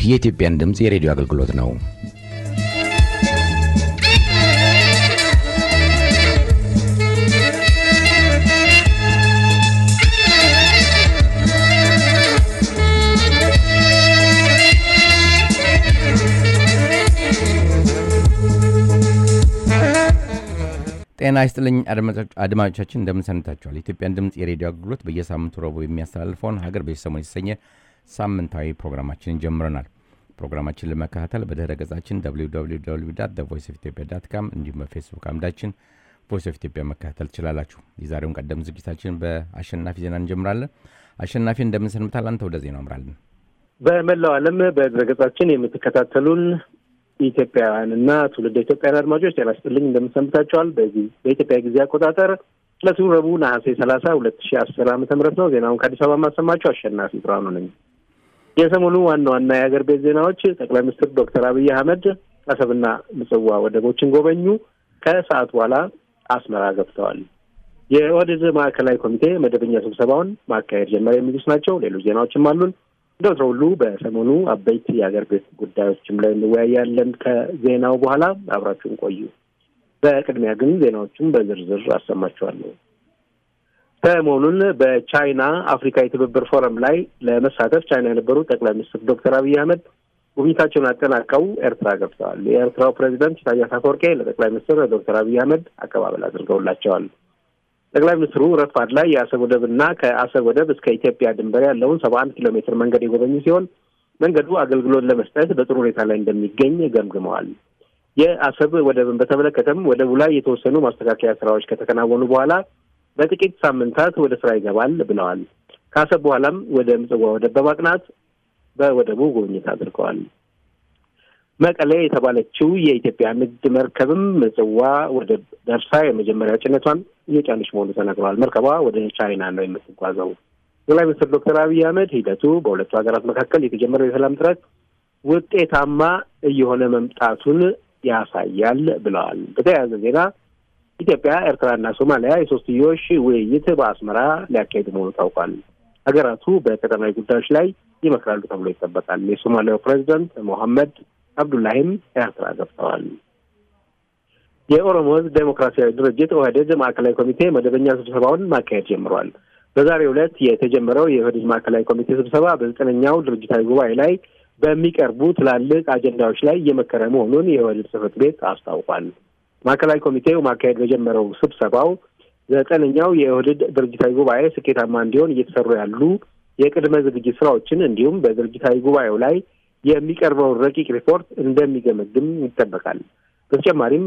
የኢትዮጵያን ድምጽ የሬዲዮ አገልግሎት ነው። ጤና ይስጥልኝ አድማጮቻችን እንደምን ሰንብታችኋል? የኢትዮጵያን ድምጽ የሬዲዮ አገልግሎት በየሳምንቱ ረቡዕ የሚያስተላልፈውን ሀገር በሰሞኑ የተሰኘ ሳምንታዊ ፕሮግራማችንን ጀምረናል። ፕሮግራማችንን ለመከታተል በድረ ገጻችን www.voiceofethiopia.com እንዲሁም በፌስቡክ አምዳችን ቮይስ ኦፍ ኢትዮጵያ መከታተል ትችላላችሁ። የዛሬውን ቀደም ዝግጅታችን በአሸናፊ ዜና እንጀምራለን። አሸናፊ እንደምን ሰንብታል? አንተ ወደ ዜናው አምራለን። በመላው ዓለም በድረ ገጻችን የምትከታተሉን ኢትዮጵያውያንና ትውልደ ኢትዮጵያውያን አድማጮች ጤና ይስጥልኝ እንደምን ሰንብታችኋል? በኢትዮጵያ ጊዜ አቆጣጠር ለረቡዕ ነሐሴ 30 2010 ዓ.ም ነው። ዜናውን ከአዲስ አበባ ማሰማችሁ አሸናፊ ብርሃኑ ነኝ። የሰሞኑ ዋና ዋና የሀገር ቤት ዜናዎች ጠቅላይ ሚኒስትር ዶክተር አብይ አህመድ አሰብና ምጽዋ ወደቦችን ጎበኙ። ከሰዓት በኋላ አስመራ ገብተዋል። የኦህዴድ ማዕከላዊ ኮሚቴ መደበኛ ስብሰባውን ማካሄድ ጀመረ የሚሉት ናቸው። ሌሎች ዜናዎችም አሉን። እንደወትሮው ሁሉ በሰሞኑ አበይት የሀገር ቤት ጉዳዮችም ላይ እንወያያለን። ከዜናው በኋላ አብራችሁን ቆዩ። በቅድሚያ ግን ዜናዎቹን በዝርዝር አሰማችኋለሁ። ሰሞኑን በቻይና አፍሪካ የትብብር ፎረም ላይ ለመሳተፍ ቻይና የነበሩ ጠቅላይ ሚኒስትር ዶክተር አብይ አህመድ ጉብኝታቸውን አጠናቀው ኤርትራ ገብተዋል። የኤርትራው ፕሬዚዳንት ኢሳያስ አፈወርቂ ለጠቅላይ ሚኒስትር ዶክተር አብይ አህመድ አቀባበል አድርገውላቸዋል። ጠቅላይ ሚኒስትሩ ረፋድ ላይ የአሰብ ወደብና ከአሰብ ወደብ እስከ ኢትዮጵያ ድንበር ያለውን 71 ኪሎ ሜትር መንገድ የጎበኙ ሲሆን መንገዱ አገልግሎት ለመስጠት በጥሩ ሁኔታ ላይ እንደሚገኝ ገምግመዋል። የአሰብ ወደብን በተመለከተም ወደቡ ላይ የተወሰኑ ማስተካከያ ስራዎች ከተከናወኑ በኋላ በጥቂት ሳምንታት ወደ ስራ ይገባል ብለዋል። ከአሰብ በኋላም ወደ ምጽዋ ወደብ በማቅናት በወደቡ ጉብኝት አድርገዋል። መቀሌ የተባለችው የኢትዮጵያ ንግድ መርከብም ምጽዋ ወደብ ደርሳ የመጀመሪያ ጭነቷን እየጫነች መሆኑ ተነግሯል። መርከቧ ወደ ቻይና ነው የምትጓዘው። ጠቅላይ ሚኒስትር ዶክተር አብይ አህመድ ሂደቱ በሁለቱ ሀገራት መካከል የተጀመረው የሰላም ጥረት ውጤታማ እየሆነ መምጣቱን ያሳያል ብለዋል። በተያያዘ ዜና ኢትዮጵያ፣ ኤርትራና ሶማሊያ የሶስትዮሽ ውይይት በአስመራ ሊያካሂዱ መሆኑ ታውቋል። ሀገራቱ በቀጠናዊ ጉዳዮች ላይ ይመክራሉ ተብሎ ይጠበቃል። የሶማሊያው ፕሬዚዳንት ሞሐመድ አብዱላሂም ኤርትራ ገብተዋል። የኦሮሞ ሕዝብ ዴሞክራሲያዊ ድርጅት ኦህዴድ ማዕከላዊ ኮሚቴ መደበኛ ስብሰባውን ማካሄድ ጀምሯል። በዛሬው ዕለት የተጀመረው የኦህዴድ ማዕከላዊ ኮሚቴ ስብሰባ በ9ኛው ድርጅታዊ ጉባኤ ላይ በሚቀርቡ ትላልቅ አጀንዳዎች ላይ እየመከረ መሆኑን የኦህዴድ ጽሕፈት ቤት አስታውቋል። ማዕከላዊ ኮሚቴው ማካሄድ በጀመረው ስብሰባው 9ኛው የኦህዴድ ድርጅታዊ ጉባኤ ስኬታማ እንዲሆን እየተሰሩ ያሉ የቅድመ ዝግጅት ስራዎችን እንዲሁም በድርጅታዊ ጉባኤው ላይ የሚቀርበውን ረቂቅ ሪፖርት እንደሚገመግም ይጠበቃል። በተጨማሪም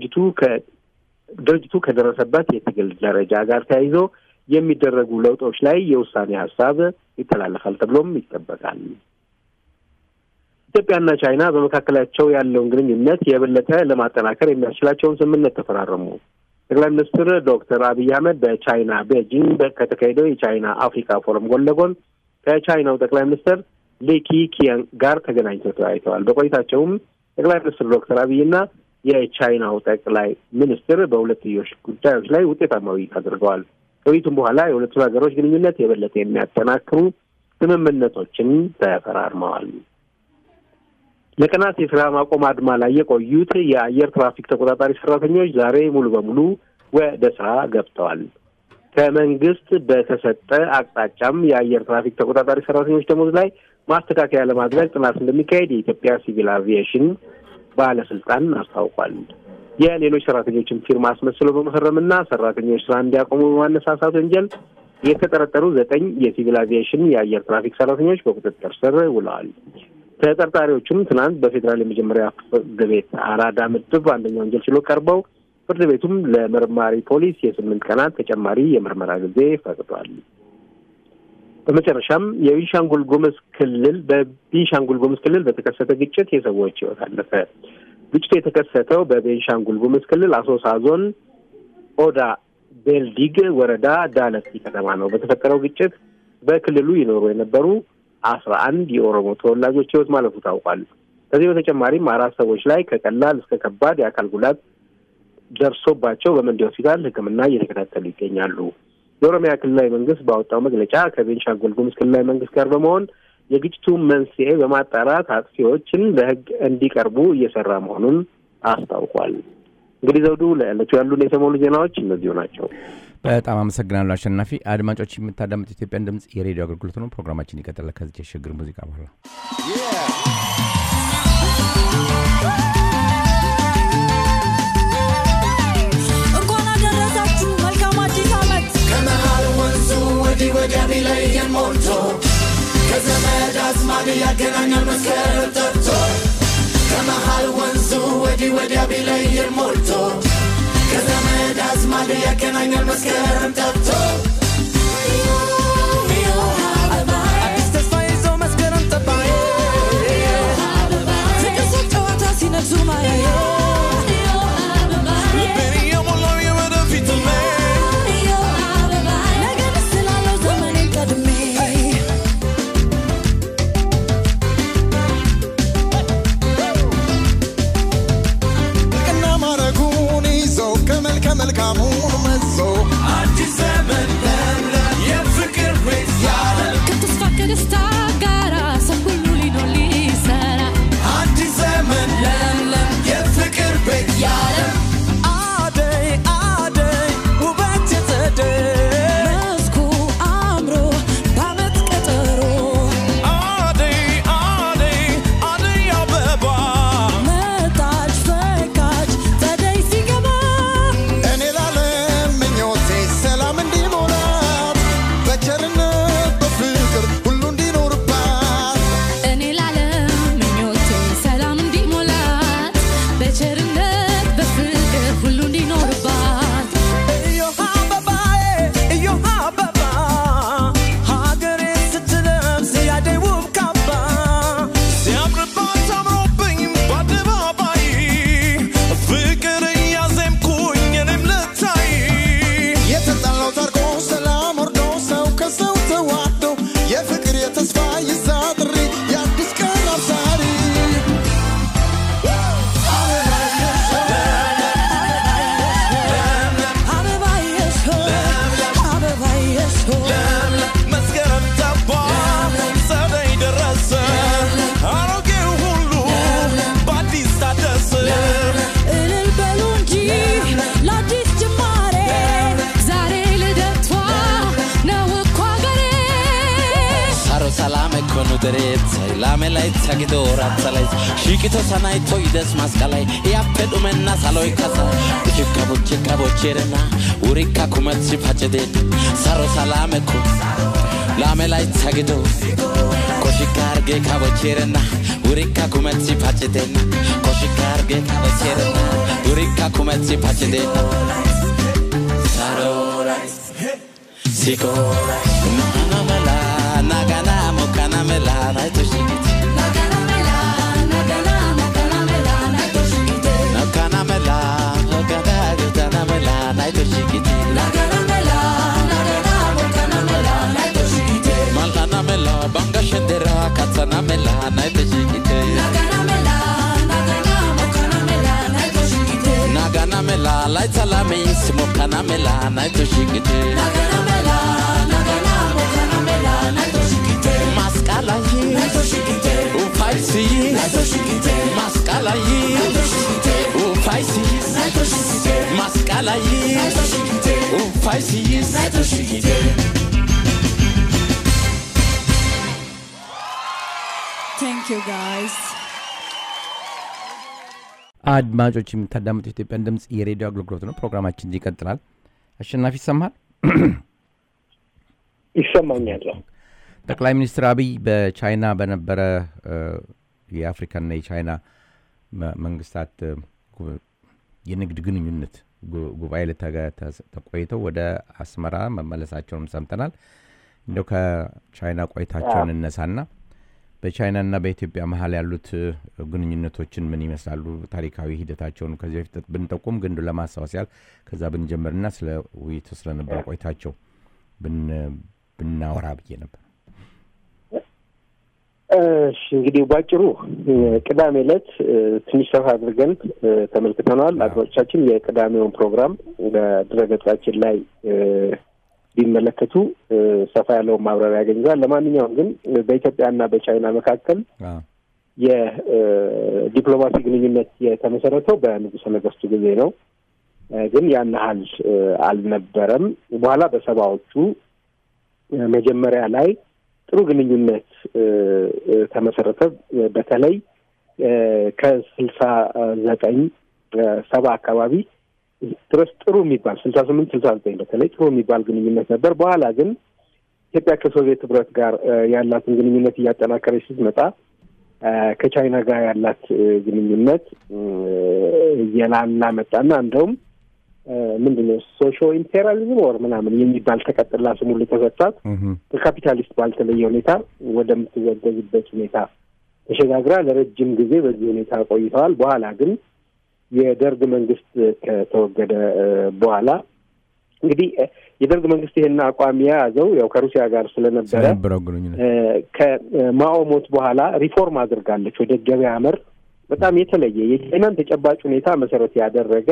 ድርጅቱ ከደረሰበት የትግል ደረጃ ጋር ተያይዞ የሚደረጉ ለውጦች ላይ የውሳኔ ሀሳብ ይተላለፋል ተብሎም ይጠበቃል። ኢትዮጵያና ቻይና በመካከላቸው ያለውን ግንኙነት የበለጠ ለማጠናከር የሚያስችላቸውን ስምምነት ተፈራረሙ። ጠቅላይ ሚኒስትር ዶክተር አብይ አህመድ በቻይና ቤጂንግ ከተካሄደው የቻይና አፍሪካ ፎረም ጎን ለጎን ከቻይናው ጠቅላይ ሚኒስትር ሊኪ ኪያንግ ጋር ተገናኝተው ተወያይተዋል። በቆይታቸውም ጠቅላይ ሚኒስትር ዶክተር አብይና የቻይናው ጠቅላይ ሚኒስትር በሁለትዮሽ ጉዳዮች ላይ ውጤታማ ውይይት አድርገዋል። ከውይይቱም በኋላ የሁለቱ ሀገሮች ግንኙነት የበለጠ የሚያጠናክሩ ስምምነቶችን ተፈራርመዋል። ለቀናት የስራ ማቆም አድማ ላይ የቆዩት የአየር ትራፊክ ተቆጣጣሪ ሰራተኞች ዛሬ ሙሉ በሙሉ ወደ ስራ ገብተዋል። ከመንግስት በተሰጠ አቅጣጫም የአየር ትራፊክ ተቆጣጣሪ ሰራተኞች ደሞዝ ላይ ማስተካከያ ለማድረግ ጥናት እንደሚካሄድ የኢትዮጵያ ሲቪል አቪዬሽን ባለስልጣን አስታውቋል። የሌሎች ሰራተኞችን ፊርማ አስመስለው በመፈረምና ሰራተኞች ስራ እንዲያቆሙ በማነሳሳት ወንጀል የተጠረጠሩ 9 የሲቪል አቪዬሽን የአየር ትራፊክ ሰራተኞች በቁጥጥር ስር ውለዋል። ተጠርጣሪዎቹም ትናንት በፌዴራል የመጀመሪያ ፍርድ ቤት አራዳ ምድብ አንደኛ ወንጀል ችሎት ቀርበው ፍርድ ቤቱም ለመርማሪ ፖሊስ የ8 ቀናት ተጨማሪ የምርመራ ጊዜ ፈቅዷል። በመጨረሻም በቤንሻንጉል ጉሙዝ ክልል በተከሰተ ግጭት የሰዎች ሕይወት አለፈ። ግጭቱ የተከሰተው በቤንሻንጉል ጉሙዝ ክልል አሶሳ ዞን ኦዳ ቤልዲግ ወረዳ ዳለቲ ከተማ ነው። በተፈጠረው ግጭት በክልሉ ይኖሩ የነበሩ 11 የኦሮሞ ተወላጆች ሕይወት ማለፉ ታውቋል። ከዚህ በተጨማሪም 4 ሰዎች ላይ ከቀላል እስከ ከባድ የአካል ጉዳት ደርሶባቸው በመንዲ ሆስፒታል ሕክምና እየተከታተሉ ይገኛሉ። የኦሮሚያ ክልላዊ መንግስት ባወጣው መግለጫ ከቤንሻንጉል ጉሙዝ ክልላዊ መንግስት ጋር በመሆን የግጭቱ መንስኤ በማጣራት አጥፊዎችን ለሕግ እንዲቀርቡ እየሰራ መሆኑን አስታውቋል። እንግዲህ ዘውዱ ለዕለቱ ያሉን የሰሞኑ ዜናዎች እነዚሁ ናቸው። በጣም አመሰግናለሁ አሸናፊ። አድማጮች የምታዳምጡት ኢትዮጵያን ድምጽ የሬዲዮ አገልግሎት ነው። ፕሮግራማችን ይቀጥላል ከዚህ የሽግግር ሙዚቃ በኋላ። እንኳን አደረሳችሁ መልካም አዲስ ዓመት። ከመሃል ወንዙ ወዲህ ወዲያ ቢለየን ሞልቶ ከዘመድ አዝማድ ያገናኛል መስከረም ጠርቶ ከመሃል ወንዙ ወዲህ ወዲያ ቢለየን ሞልቶ ከዘመድ አዝማድ ያገናኛል መስከረም ጠርቶ አዲስ ተስፋ ይዞ መስከረም ጠባዬ ፍቅር ሱቅ ጨዋታ ሲነግሱ ማያዬ ልቤን እየሞላው የወደፊት ህልሜ ነገን ስላለው ዘመኔን ቀድሜ ልቅና ማረጉን ይዞ ከመልካሙን መዞ አዲስ ዘመን ለምለም የፍቅር ቤት ያለ ከተስፋ ከደስታ ጋራ ሰው ሁሉ ሊኖር ሊሰራ አዲስ ዘመን ለምለም የፍቅር ቤት ያለ አደይ አደይ ውበት የጸደይ መስኩ አምሮ በዓመት ቀጠሮ አደይ አደይ አደይ አበባ መጣች ፈካች ጸደይ ሲገባ እኔ ላለም ምኞቴ ሰላም እንዲሞላት በቸርነት በፍቅር ሁሉ እንዲኖርባት እኔ ላለም ምኞቴ ሰላም እንዲሞላት በቸርነት በፍቅር ሁሉ እንዲኖርባት እዮሃ አበባዬ እዮሃ አበባ ሀገሬ ስትለብስ ያደይ ውብ ካባ ሲያምርባት አምሮብኝ በአደባባይ ፍቅር እያዜምኩኝ እኔም ልታይ የተጣላው ታርቆ ሰላም ወርዶ ሰው ከሰው ተዋዶ የፍቅር የተስፋ ይዛ ጥሪ የአዲስ ቀን አብሳሪ መስከረም ጠባ ጸደይ ደረሰ አሮጌው ሁሉ በአዲስ ታደሰ እልል በሉ እንጂ ለአዲስ ጅማሬ ዛሬ ልደቷ ነው እኮ አገሬ ሳሮ ሰላም እኮኑ ደሬት ላሜ ላይ ተግዶራት ላይ ሽቂቶ ሰናይቶ ይደስ ማስቀላይ ያፈዱመና ሳሎይ ካሳ ችካቦችና ውሪካ ኩመት ሲፋጨደን ሳሮ ሰላም እኮ ላሜ ላይ ተግዶ ኮሽካርጌ ካቦችና ውሪካ ኩመት ሲፋጨደን ኮሽካርጌ ካቦችና ውሪካ ኩመት ሲፋጨደን ሳሮ ላይ ሲኮ ናናመላ ናጋና ሞካና መላ ናይቶሽጊት ናጋና መላ ናይቶሽጊት ናጋና መላ ናጋና መላ ናይቶሽጊት ናጋና መላ ሞካና መላ ናይቶሽጊት ማልካና መላ ባንጋሸንደራ ካታና መላ ናይቶሽጊት ናጋና መላ ሞካና መላ ናይቶሽጊት ናጋና መላ ላይታላሜስ ሞካና መላ ናይቶሽጊት ናጋና መላ ሞካና መላ ናይቶሽጊት ማስቃላይ ናይቶሽጊት ኡፋይሲ ናይቶሽጊት ማስቃላይ ናይቶሽጊት ኡፋይሲ ናይቶሽጊት ማስቃላይ ናይቶሽጊት ኡፋይሲ ናይቶሽጊት Thank you guys. አድማጮች የምታዳምጡት ኢትዮጵያን ድምጽ የሬዲዮ አገልግሎት ነው። ፕሮግራማችን ይቀጥላል። አሸናፊ ይሰማል? ይሰማኛል። ጠቅላይ ሚኒስትር አብይ በቻይና በነበረ የአፍሪካና የቻይና መንግስታት የንግድ ግንኙነት ጉባኤ ተቆይተው ወደ አስመራ መመለሳቸውን ሰምተናል። እንደው ከቻይና ቆይታቸውን እነሳና በቻይናና በኢትዮጵያ መሀል ያሉት ግንኙነቶችን ምን ይመስላሉ? ታሪካዊ ሂደታቸውን ከዚህ በፊት ብንጠቁም ግን ለማስታወስ ያህል ከዛ ብንጀምርና ስለ ውይይቱ ስለነበረ ቆይታቸው ብናወራ ብዬ ነበር። እንግዲህ ባጭሩ ቅዳሜ ዕለት ትንሽ ሰፋ አድርገን ተመልክተናል። አድማጮቻችን የቅዳሜውን ፕሮግራም በድረገጻችን ላይ ቢመለከቱ ሰፋ ያለው ማብራሪያ ያገኛል። ለማንኛውም ግን በኢትዮጵያና በቻይና መካከል የዲፕሎማሲ ግንኙነት የተመሰረተው በንጉሠ ነገሥቱ ጊዜ ነው። ግን ያን ያህል አልነበረም። በኋላ በሰባዎቹ መጀመሪያ ላይ ጥሩ ግንኙነት ተመሰረተ። በተለይ ከ69 አካባቢ ድረስ ጥሩ የሚባል 68-69 በተለይ ጥሩ የሚባል ግንኙነት ነበር። በኋላ ግን ኢትዮጵያ ከሶቪየት ህብረት ጋር ያላትን ግንኙነት እያጠናከረች ስትመጣ ከቻይና ጋር ያላት ግንኙነት እየላላ መጣና እንደውም ምንድነው ሶሾ ኢምፔሪያሊዝም ወር ምናምን የሚባል ተቀጥላ ስሙ ተሰጣት። ከካፒታሊስት ባልተለየ ሁኔታ ወደምትወገዝበት ሁኔታ ተሸጋግራ ለረጅም ጊዜ በዚህ ሁኔታ ቆይተዋል። በኋላ ግን የደርግ መንግስት ከተወገደ በኋላ እንግዲህ የደርግ መንግስት ይሄን አቋም የያዘው ያው ከሩሲያ ጋር ስለነበረ ከማኦ ሞት በኋላ ሪፎርም አድርጋለች ወደ ገበያ መር በጣም የተለየ የቻይናን ተጨባጭ ሁኔታ መሰረት ያደረገ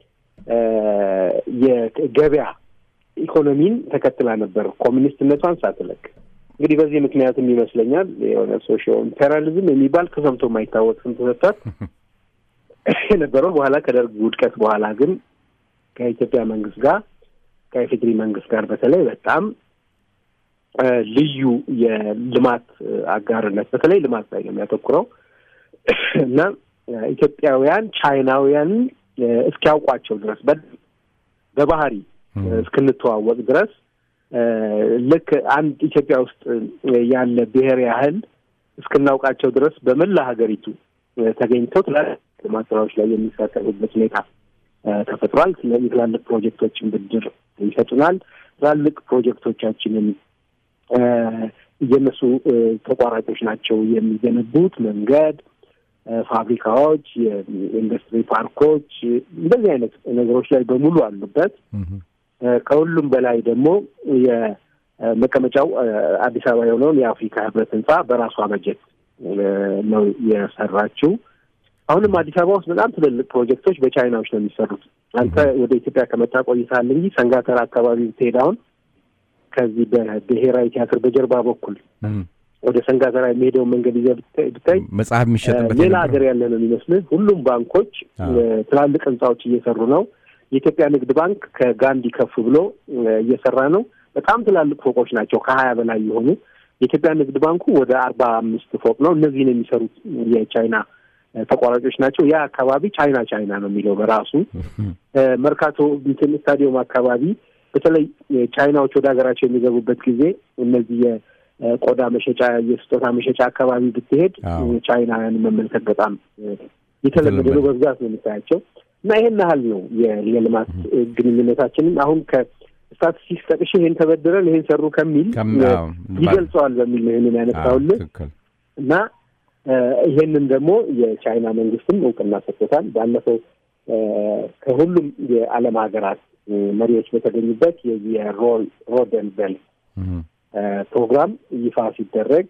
የገበያ ኢኮኖሚን ተከትላ ነበር ኮሚኒስትነቷን ሳትለቅ። እንግዲህ በዚህ ምክንያትም ይመስለኛል የሆነ ሶሻል ኢምፔሪያሊዝም የሚባል ከሰምቶ የማይታወቅ ስም ተሰጥቷት የነበረው። በኋላ ከደርግ ውድቀት በኋላ ግን ከኢትዮጵያ መንግስት ጋር ከኢፌዴሪ መንግስት ጋር በተለይ በጣም ልዩ የልማት አጋርነት በተለይ ልማት ላይ የሚያተኩረው እና ኢትዮጵያውያን ቻይናውያን እስኪያውቋቸው ድረስ በባህሪ እስክንተዋወቅ ድረስ ልክ አንድ ኢትዮጵያ ውስጥ ያለ ብሔር ያህል እስክናውቃቸው ድረስ በመላ ሀገሪቱ ተገኝተው ልማት ስራዎች ላይ የሚሳተፉበት ሁኔታ ተፈጥሯል። ስለዚህ ትላልቅ ፕሮጀክቶችን ብድር ይሰጡናል። ትላልቅ ፕሮጀክቶቻችንን የነሱ ተቋራጮች ናቸው የሚገነቡት። መንገድ፣ ፋብሪካዎች፣ የኢንዱስትሪ ፓርኮች እንደዚህ አይነት ነገሮች ላይ በሙሉ አሉበት። ከሁሉም በላይ ደግሞ የመቀመጫው አዲስ አበባ የሆነውን የአፍሪካ ህብረት ህንጻ በራሷ በጀት ነው የሰራችው። አሁንም አዲስ አበባ ውስጥ በጣም ትልልቅ ፕሮጀክቶች በቻይናዎች ነው የሚሰሩት። አንተ ወደ ኢትዮጵያ ከመጣ ቆይተሃል እንጂ ሰንጋተራ አካባቢ ብትሄድ አሁን ከዚህ በብሔራዊ ቲያትር በጀርባ በኩል ወደ ሰንጋተራ የሚሄደውን መንገድ ይዘህ ብታይ መጽሐፍ የሚሸጥበት ሌላ ሀገር ያለ ነው የሚመስልህ። ሁሉም ባንኮች ትላልቅ ህንጻዎች እየሰሩ ነው። የኢትዮጵያ ንግድ ባንክ ከጋንዲ ከፍ ብሎ እየሰራ ነው። በጣም ትላልቅ ፎቆች ናቸው፣ ከ20 በላይ የሆኑ። የኢትዮጵያ ንግድ ባንኩ ወደ 45 ፎቅ ነው። እነዚህን የሚሰሩት የቻይና ተቋራጮች ናቸው። ያ አካባቢ ቻይና ነው የሚለው በራሱ። መርካቶ ስታዲየም አካባቢ በተለይ ቻይናዎች ወደ ሀገራቸው የሚገቡበት ጊዜ እነዚህ የቆዳ መሸጫ የስጦታ መሸጫ አካባቢ ብትሄድ ቻይናውያን መመልከት በጣም የተለመደ ነው። በብዛት ነው የሚታያቸው እና ይሄን ያህል ነው የልማት ግንኙነታችንን አሁን ከስታቲስቲክስ ጠቅሼ ይሄን ተበድረን ይሄን ሰሩ ከሚል ይገልጸዋል በሚል ነው ይሄንን ያነሳውልህ እና ይሄንን ደግሞ የቻይና መንግስትም እውቅና ሰጥቶታል። ባለፈው ከሁሉም የዓለም ሀገራት መሪዎች በተገኙበት የሮድ ኤንድ ቤልት ፕሮግራም ይፋ ሲደረግ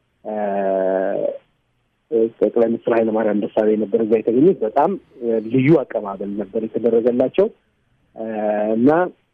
ጠቅላይ ሚኒስትር ኃይለማርያም ደሳለኝ ነበር እዛ የተገኙት። በጣም ልዩ አቀባበል ነበር የተደረገላቸው እና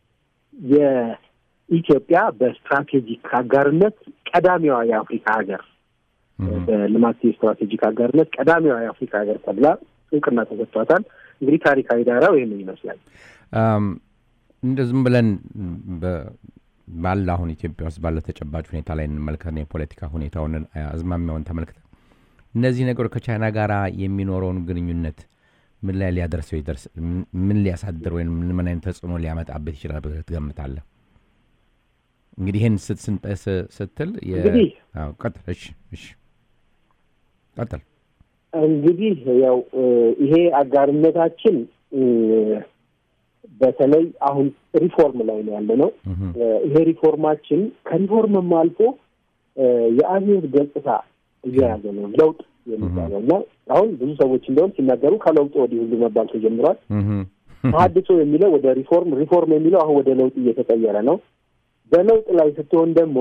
የኢትዮጵያ በስትራቴጂክ አጋርነት ቀዳሚዋ የአፍሪካ ሀገር በልማት ስትራቴጂክ አጋርነት ቀዳሚዋ የአፍሪካ ሀገር ተብላ እውቅና ተሰጥቷታል። እንግዲህ ታሪካዊ ዳራው ይሄንን ይመስላል። እንደዚህም ብለን ባለ አሁን ኢትዮጵያ ውስጥ ባለ ተጨባጭ ሁኔታ ላይ እንመልከትና የፖለቲካ ሁኔታውን አዝማሚያውን ተመልክተን እነዚህ ነገሮች ከቻይና ጋር የሚኖረውን ግንኙነት ምን ላይ ሊያደርሰው ይደርስ ምን ሊያሳድር ወይም ምን አይነት ተጽዕኖ ሊያመጣበት ይችላል ብለህ ትገምታለህ? እንግዲህ ይሄን ስትል ቀጥል። እሺ ቀጥል። እንግዲህ ያው ይሄ አጋርነታችን በተለይ አሁን ሪፎርም ላይ ነው ያለነው። ይሄ ሪፎርማችን ከሪፎርምም አልፎ የአብዮት ገጽታ እየያዘ ነው። ለውጥ የሚባለው እና አሁን ብዙ ሰዎች እንደውም ሲናገሩ ከለውጥ ወዲህ ሁሉ መባል ተጀምሯል። ተሐድሶ የሚለው ወደ ሪፎርም የሚለው አሁን ወደ ለውጥ እየተቀየረ ነው። በለውጥ ላይ ስትሆን ደግሞ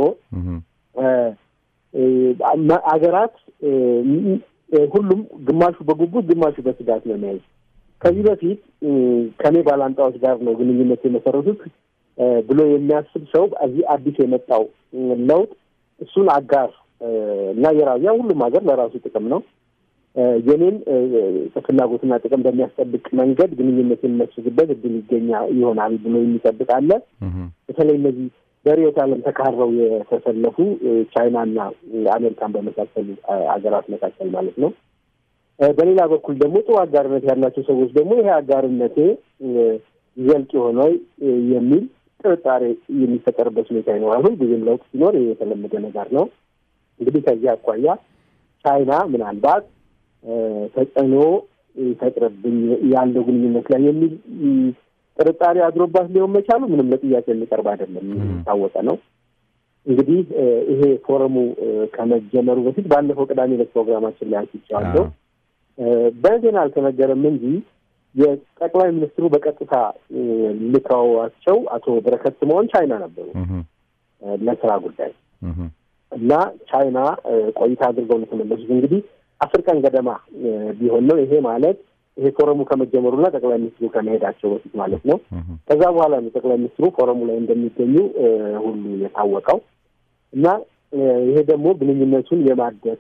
አገራት ሁሉም ግማሹ በጉጉት ግማሹ በስጋት ነው የሚያዩት። ከዚህ በፊት ከኔ ባላንጣዎች ጋር ነው ግንኙነት የመሰረቱት። ብሎ የሚያስብ ሰው እዚህ አዲስ የመጣው ለውጥ እሱን አጋር እና የራያ ሁሉም ሀገር ለራሱ ጥቅም ነው የኔን ፍላጎትና ጥቅም በሚያስጠብቅ መንገድ ግንኙነትን መስግበት እድል ይሆናል ብሎ የሚጠብቅ አለ። በተለይ እነዚህ በሪዮት ዓለም ተካረው የተሰለፉ ቻይናና አሜሪካን በመሳሰሉ ሀገራት መካከል ማለት ነው። በሌላ በኩል ደግሞ ጥሩ አጋርነት ያላቸው ሰዎች ደግሞ ይሄ አጋርነቴ ይዘልቅ ይሆናል የሚል ጥርጣሬ የሚፈጠርበት ሁኔታ ይኖራል። ሁልጊዜም ለውጥ ሲኖር የተለመደ ነገር ነው። እንግዲህ ከዚህ አኳያ ቻይና ምናልባት ተጽዕኖ ይፈጥርብኝ ያለው ግንኙነት ላይ የሚል ጥርጣሬ አድሮባት ሊሆን መቻሉ ምንም ለጥያቄ የሚቀርብ አይደለም፣ ታወቀ ነው። እንግዲህ ይሄ ፎረሙ ከመጀመሩ በፊት ባለፈው ቅዳሜ ዕለት ፕሮግራማችን ላይ አንስቼዋለሁ። በዜና አልተነገረም እንጂ የጠቅላይ ሚኒስትሩ በቀጥታ ልካዋቸው አቶ በረከት ስምኦን ቻይና ነበሩ ለስራ ጉዳይ እና ቻይና ቆይታ አድርገው ተመለሱ። እንግዲህ 10 ቀን ገደማ ቢሆን ነው። ይሄ ማለት ይሄ ፎረሙ ከመጀመሩና ጠቅላይ ሚኒስትሩ ከመሄዳቸው በፊት ማለት ነው። ከዛ በኋላ ነው ጠቅላይ ሚኒስትሩ ፎረሙ ላይ እንደሚገኙ ሁሉ የታወቀው እና ይሄ ደግሞ ግንኙነቱን የማደስ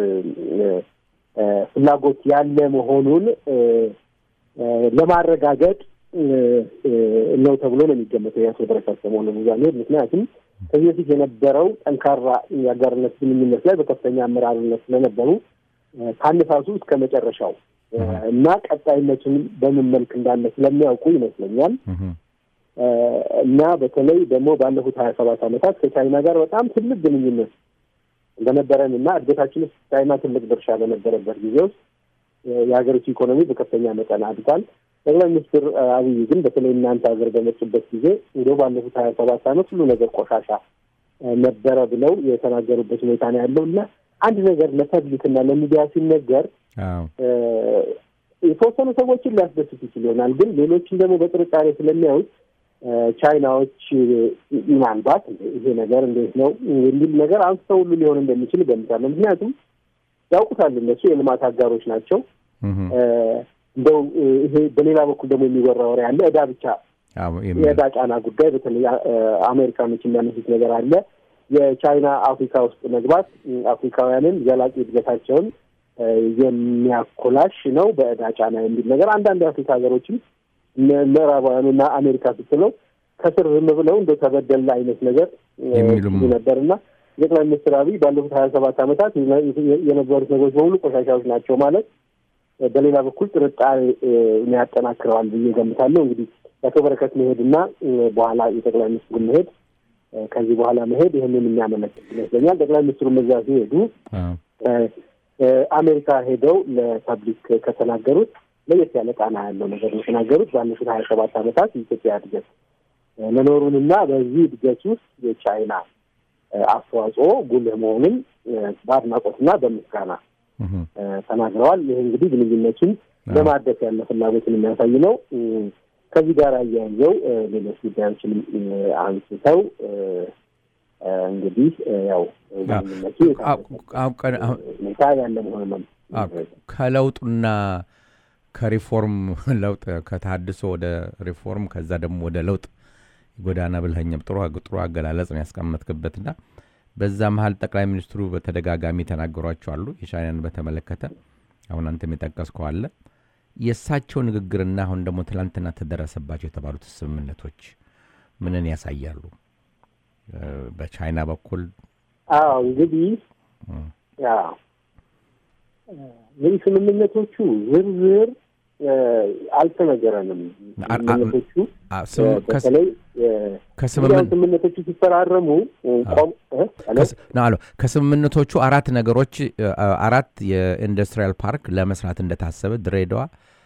ፍላጎት ያለ መሆኑን ለማረጋገጥ ነው ተብሎ ነው የሚገመተው። ያው በረከት ስምኦን ነው። ምክንያቱም ከዚህ በፊት የነበረው ጠንካራ የአጋርነት ግንኙነት ላይ በከፍተኛ አመራርነት ስለነበሩ ካነሳሱ እስከ መጨረሻው እና ቀጣይነቱን በምን መልክ እንዳለ ስለሚያውቁ ይመስለኛል እና በተለይ ደግሞ ባለፉት 27 ዓመታት ከቻይና ጋር በጣም ትልቅ ግንኙነት እንደነበረን እና እድገታችን ውስጥ ቻይና ትልቅ ድርሻ በነበረበት ጊዜ ውስጥ የሀገሪቱ ኢኮኖሚ በከፍተኛ መጠን አድጓል። ጠቅላይ ሚኒስትር አብይ ግን በተለይ እናንተ ሀገር በመጡበት ጊዜ እንደው ባለፉት 27 ዓመት ሁሉ ነገር ቆሻሻ ነበረ ብለው የተናገሩበት ሁኔታ ነው ያለው እና አንድ ነገር ለፐብሊክና ለሚዲያ ሲነገር የተወሰኑ ሰዎችን ሊያስደስት ይችል ይሆናል። ግን ሌሎችን ደግሞ በጥርጣሬ ስለሚያዩት ቻይናዎች ምናልባት ይሄ ነገር እንዴት ነው የሚል ነገር አንስተው ሁሉ ሊሆን እንደሚችል ገምታለሁ። ምክንያቱም ያውቁታል፣ እነሱ የልማት አጋሮች ናቸው። እንደው ይሄ በሌላ በኩል ደግሞ የሚወራ ወሬ አለ። እዳ ብቻ የእዳ ጫና ጉዳይ በተለይ አሜሪካኖች የሚያነሱት ነገር አለ። የቻይና አፍሪካ ውስጥ መግባት አፍሪካውያንን ዘላቂ እድገታቸውን የሚያኮላሽ ነው በእዳ ጫና የሚል ነገር አንዳንድ የአፍሪካ ሀገሮችም ምዕራባውያኑና አሜሪካ ስትለው ከስር ዝም ብለው እንደ ተበደለ አይነት ነገር የሚሉም ነበርና ጠቅላይ ሚኒስትር አብይ ባለፉት 27 ዓመታት የነበሩት ነገሮች በሙሉ ቆሻሻዎች ናቸው ማለት በሌላ በኩል ጥርጣሬ ያጠናክረዋል ብዬ ገምታለሁ። እንግዲህ አቶ በረከት መሄድና በኋላ የጠቅላይ ሚኒስትሩ መሄድ ከዚህ በኋላ መሄድ ይህንን የሚያመለክት ይመስለኛል። ጠቅላይ ሚኒስትሩ መዛ ሲሄዱ አሜሪካ ሄደው ለፐብሊክ ከተናገሩት ለየት ያለ ቃና ያለው ነገር የተናገሩት ባለፉት 27 ዓመታት የኢትዮጵያ እድገት መኖሩንና በዚህ እድገት ውስጥ የቻይና አስተዋጽኦ ጉልህ መሆኑን በአድናቆትና በምስጋና ተናግረዋል። ይህ እንግዲህ ግንኙነቱን ለማደስ ያለ ፍላጎትን የሚያሳይ ነው። ከዚህ ጋር አያይዘው ሌሎች ጉዳዮችን አንስተው እንግዲህ ያው ግንኙነቱ ሁኔታ ያለ መሆኑን ከለውጡና ከሪፎርም ለውጥ ከተሐድሶ ወደ ሪፎርም ከዛ ደግሞ ወደ ለውጥ ጎዳና ብልህኛም ጥሩ አገላለጽ ነው ያስቀመጥክበትና በዛ መሃል ጠቅላይ ሚኒስትሩ በተደጋጋሚ ተናገሯቸው አሉ የቻይናን በተመለከተ አሁን አንተም የጠቀስከው አለ። የእሳቸው ንግግርና አሁን ደግሞ ትላንትና ተደረሰባቸው የተባሉት ስምምነቶች ምንን ያሳያሉ በቻይና በኩል? እንግዲህ ስምምነቶቹ ዝርዝር አልተነገረንም። ስምምነቶቹ ሲፈራረሙ ከስምምነቶቹ 4 ነገሮች 4 የኢንዱስትሪያል ፓርክ ለመስራት እንደታሰበ ድሬዳዋ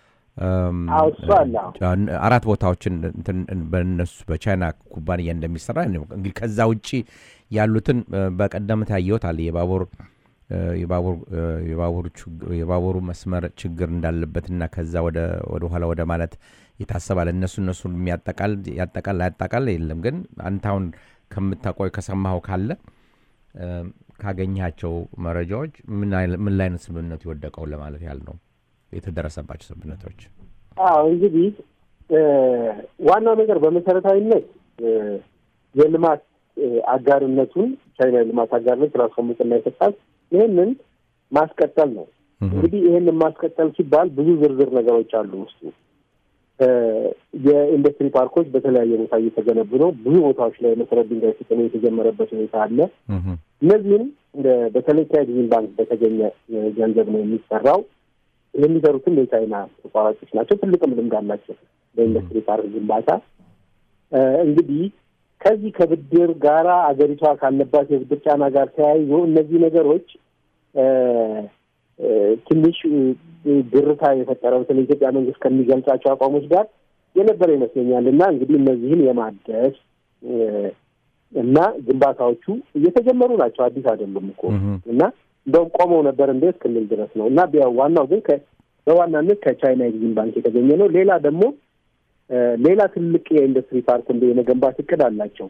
4 ቦታዎችን በእነሱ በቻይና ኩባንያ እንደሚሰራ እንግዲህ ከዛ ውጪ ያሉትን በቀደምት ያየሁት አለ የባቡሩ መስመር ችግር እንዳለበትና ከዛ ወደ ኋላ ወደ ማለት ይታሰባል። እነሱን ያጠቃል የለም። ግን አንተ አሁን ከምታቆይ ከሰማኸው ካለ ካገኛቸው መረጃዎች ምን ላይ ነው ስምምነቱ የወደቀው ለማለት ያህል ነው የተደረሰባቸው ስምምነቶች? እንግዲህ ዋናው ነገር በመሰረታዊነት የልማት አጋርነቱን ቻይና የልማት አጋርነት ራሷን ምጥና የሰጣት ይህንን ማስቀጠል ነው። እንግዲህ ይህንን ማስቀጠል ሲባል ብዙ ዝርዝር ነገሮች አሉ ውስጡ። የኢንዱስትሪ ፓርኮች በተለያየ ቦታ እየተገነቡ ነው። ብዙ ቦታዎች ላይ መሰረት ድንጋይ ሲጥሉ የተጀመረበት ሁኔታ አለ። እነዚህም በተለይ ከኤግዚም ባንክ በተገኘ ገንዘብ ነው የሚሰራው። የሚሰሩትም የቻይና ተቋራጮች ናቸው። ትልቅም ልምድ አላቸው በኢንዱስትሪ ፓርክ ግንባታ። እንግዲህ ከዚህ ከብድር ጋራ አገሪቷ ካለባት የብድር ጫና ጋር ተያይዞ እነዚህ ነገሮች ትንሽ ግርታ የፈጠረው ስለ ኢትዮጵያ መንግስት ከሚገልጻቸው አቋሞች ጋር የነበረ ይመስለኛል። እና እንግዲህ እነዚህን የማደስ እና ግንባታዎቹ እየተጀመሩ ናቸው። አዲስ አይደሉም እኮ እና እንደውም ቆመው ነበር እንደ እስክንል ድረስ ነው። እና ዋናው ግን በዋናነት ከቻይና ኤግዚም ባንክ የተገኘ ነው። ሌላ ደግሞ ሌላ ትልቅ የኢንዱስትሪ ፓርክ እንደ የመገንባት እቅድ አላቸው።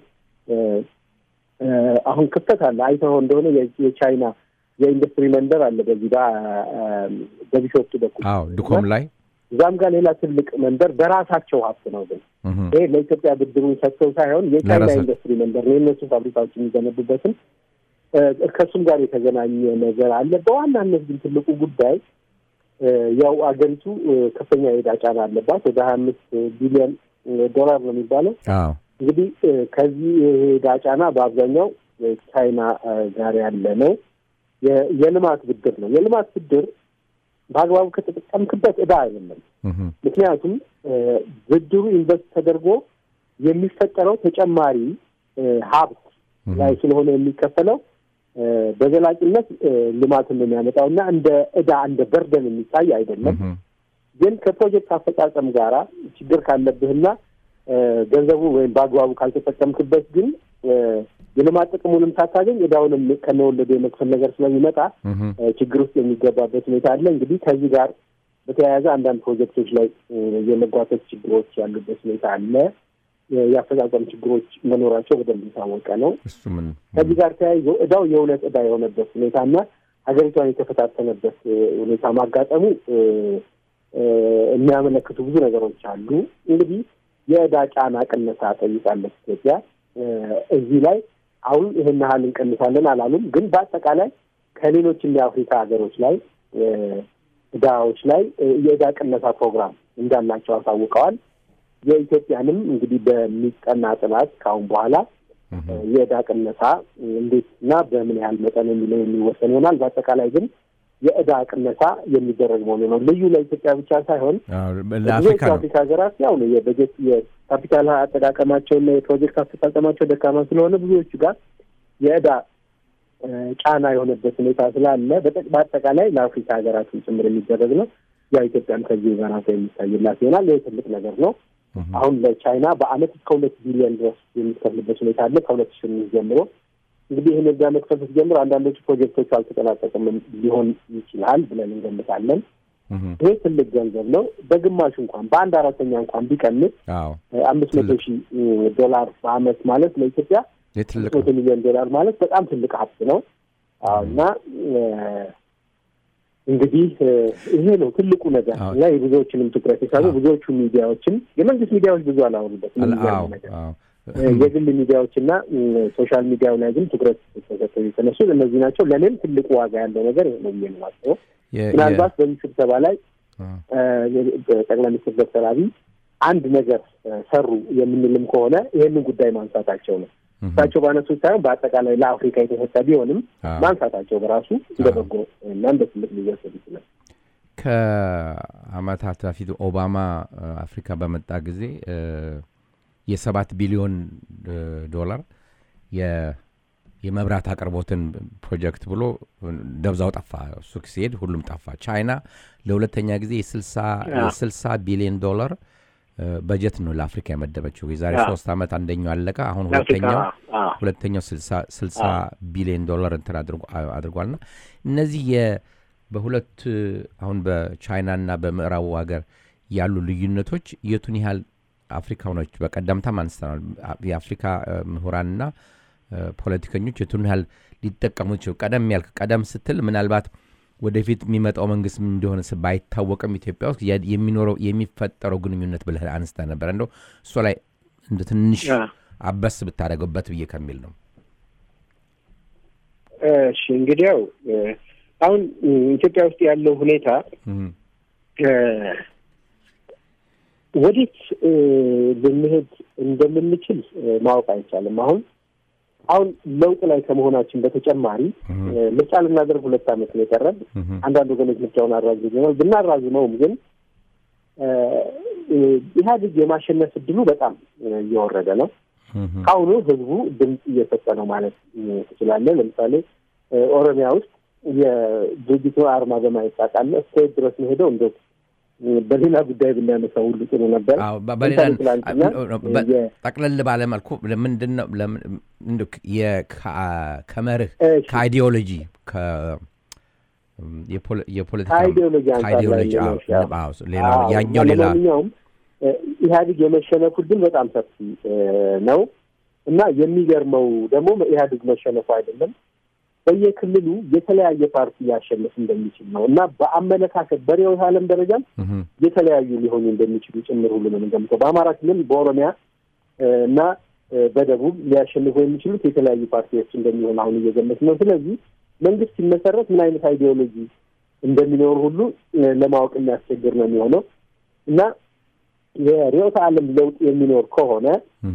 አሁን ክፍተት አለ። አይተኸው እንደሆነ የቻይና የኢንዱስትሪ መንደር አለ በዚህ በቢሾፍቱ በኩል ድኮም ላይ እዛም ጋር ሌላ ትልቅ መንደር በራሳቸው ሀብት ነው። ግን ይሄ ለኢትዮጵያ ብድሩን ሰጥተው ሳይሆን የቻይና ኢንዱስትሪ መንደር ነው። የእነሱ ፋብሪካዎች የሚገነቡበትን ከእሱም ጋር የተገናኘ ነገር አለ። በዋናነት ግን ትልቁ ጉዳይ ያው አገሪቱ ከፍተኛ የዕዳ ጫና አለባት። ወደ 25 ቢሊዮን ዶላር ነው የሚባለው። እንግዲህ ከዚህ የዕዳ ጫና በአብዛኛው ቻይና ጋር ያለ ነው። የልማት ብድር ነው። የልማት ብድር በአግባቡ ከተጠቀምክበት ዕዳ አይደለም። ምክንያቱም ብድሩ ኢንቨስት ተደርጎ የሚፈጠረው ተጨማሪ ሀብት ላይ ስለሆነ የሚከፈለው በዘላቂነት ልማትን የሚያመጣው እና እንደ ዕዳ እንደ በርደን የሚታይ አይደለም። ግን ከፕሮጀክት አፈጻጸም ጋራ ችግር ካለብህና ገንዘቡ ወይም በአግባቡ ካልተጠቀምክበት ግን የልማት ጥቅሙንም ሳታገኝ ዕዳውንም ከነወለዱ የመክፈል ነገር ስለሚመጣ ችግር ውስጥ የሚገባበት ሁኔታ አለ። እንግዲህ ከዚህ ጋር በተያያዘ አንዳንድ ፕሮጀክቶች ላይ የመጓተት ችግሮች ያሉበት ሁኔታ አለ። የአፈጻጸም ችግሮች መኖራቸው በደንብ የታወቀ ነው። ከዚህ ጋር ተያይዞ ዕዳው የእውነት ዕዳ የሆነበት ሁኔታና ሀገሪቷን የተፈታተነበት ሁኔታ ማጋጠሙ የሚያመለክቱ ብዙ ነገሮች አሉ። እንግዲህ የዕዳ ጫና ቅነሳ ጠይቃለች ኢትዮጵያ። እዚህ ላይ አሁን ይሄን ያህል እንቀንሳለን አላሉም። ግን በአጠቃላይ ከሌሎችም የአፍሪካ ሀገሮች ላይ ዕዳዎች ላይ የዕዳ ቅነሳ ፕሮግራም እንዳላቸው አሳውቀዋል። የኢትዮጵያንም እንግዲህ በሚጠና ጥናት ካሁን በኋላ የዕዳ ቅነሳ እንዴት እና በምን ያህል መጠን የሚለው የሚወሰን ይሆናል። በአጠቃላይ ግን የዕዳ ቅነሳ የሚደረግ መሆኑ ነው። ልዩ ለኢትዮጵያ ብቻ ሳይሆን ለአፍሪካ ሀገራት ያው ነው የበጀት የካፒታል አጠቃቀማቸውና የፕሮጀክት አፈጻጸማቸው ደካማ ስለሆነ ብዙዎቹ ጋር የዕዳ ጫና የሆነበት ሁኔታ ስላለ በአጠቃላይ ለአፍሪካ ሀገራትን ጭምር የሚደረግ ነው። ያ ኢትዮጵያም ከዚህ ጋር የሚታይላት ይሆናል። ይህ ትልቅ ነገር ነው። አሁን ለቻይና በአመት እስከ 2 ቢሊዮን ድረስ የሚከፍልበት ሁኔታ አለ። ከ2008 ጀምሮ እንግዲህ ይህን ዕዳ መክፈል ስትጀምር አንዳንዶቹ ፕሮጀክቶች አልተጠናቀቅም ሊሆን ይችላል ብለን እንገምታለን። ይሄ ትልቅ ገንዘብ ነው። በግማሽ እንኳን በ1/4 እንኳን ቢቀንስ 500,000 ዶላር በአመት ማለት ለኢትዮጵያ 300 ሚሊዮን ዶላር ማለት በጣም ትልቅ ሀብት ነው እና እንግዲህ ይሄ ነው ትልቁ ነገር እና የብዙዎችንም ትኩረት የሳቡ ብዙዎቹ ሚዲያዎችን የመንግስት ሚዲያዎች ብዙ አላወሩበትም። የግል ሚዲያዎችና ሶሻል ሚዲያው ላይ ግን ትኩረት ተሰጥቶ የተነሱ እነዚህ ናቸው። ለእኔም ትልቁ ዋጋ ያለው ነገር ነው ብዬ ነው የማስበው። ምናልባት በዚህ ስብሰባ ላይ ጠቅላይ ሚኒስትር ዶክተር አብይ አንድ ነገር ሰሩ የምንልም ከሆነ ይህንን ጉዳይ ማንሳታቸው ነው። እሳቸው ባነሱት ሳይሆን በአጠቃላይ ለአፍሪካ የተሰጠ ቢሆንም ማንሳታቸው በራሱ እንደበጎ እና እንደ ትልቅ ሊወሰድ ይችላል። ከአመታት በፊት ኦባማ አፍሪካ በመጣ ጊዜ የ7 ቢሊዮን ዶላር የመብራት አቅርቦትን ፕሮጀክት ብሎ ደብዛው ጠፋ። እሱ ሲሄድ ሁሉም ጠፋ። ቻይና ለሁለተኛ ጊዜ የ60 ቢሊዮን ዶላር በጀት ነው ለአፍሪካ የመደበችው። የዛሬ 3 አመት አንደኛው አለቀ። አሁን ሁለተኛው 60 ቢሊዮን ዶላር እንትን አድርጓልና እነዚህ በሁለት አሁን በቻይናና በምዕራቡ ሀገር ያሉ ልዩነቶች የቱን ያህል አፍሪካኖች በቀደምታም አንስተናል። የአፍሪካ ምሁራንና ፖለቲከኞች የቱን ያህል ሊጠቀሙ ይችላል። ቀደም ስትል ምናልባት ወደፊት የሚመጣው መንግስት ምን እንደሆነ ባይታወቅም ኢትዮጵያ ውስጥ የሚኖረው የሚፈጠረው ግንኙነት ብለህ አንስተ ነበር። እንደው እሱ ላይ እንደ ትንሽ አበስ ብታደርገበት ብዬ ከሚል ነው። እሺ እንግዲህ ያው አሁን ኢትዮጵያ ውስጥ ያለው ሁኔታ ወዴት ልንሄድ እንደምንችል ማወቅ አይቻልም። አሁን ለውጥ ላይ ከመሆናችን በተጨማሪ ምርጫ ልናደርግ 2 ዓመት ነው የቀረን። አንዳንድ ወገኖች ምርጫውን አራዝመዋል። ብናራዝመውም ግን ኢህአዴግ የማሸነፍ እድሉ በጣም እየወረደ ነው። አሁኑ ህዝቡ ድምጽ እየሰጠ ነው ማለት ትችላለህ። ለምሳሌ ኦሮሚያ ውስጥ የድርጅቱ አርማ በማየት ታውቃለህ። እስከ ድረስ ነው ሄደው እንደው በሌላ ጉዳይ ብናነሳው ሁሉ ጥሩ ነበር። በሌላ ጠቅለል ባለ መልኩ ምንድነው ከመርህ ከአይዲዮሎጂ የፖለቲካ አይዲዮሎጂ ሌላው ያኛው ሌላ ኢህአዴግ የመሸነፉ ድል በጣም ሰፊ ነው እና የሚገርመው ደግሞ ኢህአዴግ መሸነፉ አይደለም በየክልሉ የተለያየ ፓርቲ ያሸንፍ እንደሚችል ነው እና በአመለካከት በሪዮት ዓለም ደረጃም የተለያዩ ሊሆኑ እንደሚችሉ ጭምር ሁሉ ነው እንደምተው በአማራ ክልል በኦሮሚያ እና በደቡብ ሊያሸንፉ የሚችሉት የተለያዩ ፓርቲዎች እንደሚሆኑ አሁን እየገለጽን ነው። ስለዚህ መንግስት ሲመሰረት ምን አይነት አይዲዮሎጂ እንደሚኖር ሁሉ ለማወቅ የሚያስቸግር ነው የሚሆነው እና የሪዮት ዓለም ለውጥ የሚኖር ከሆነ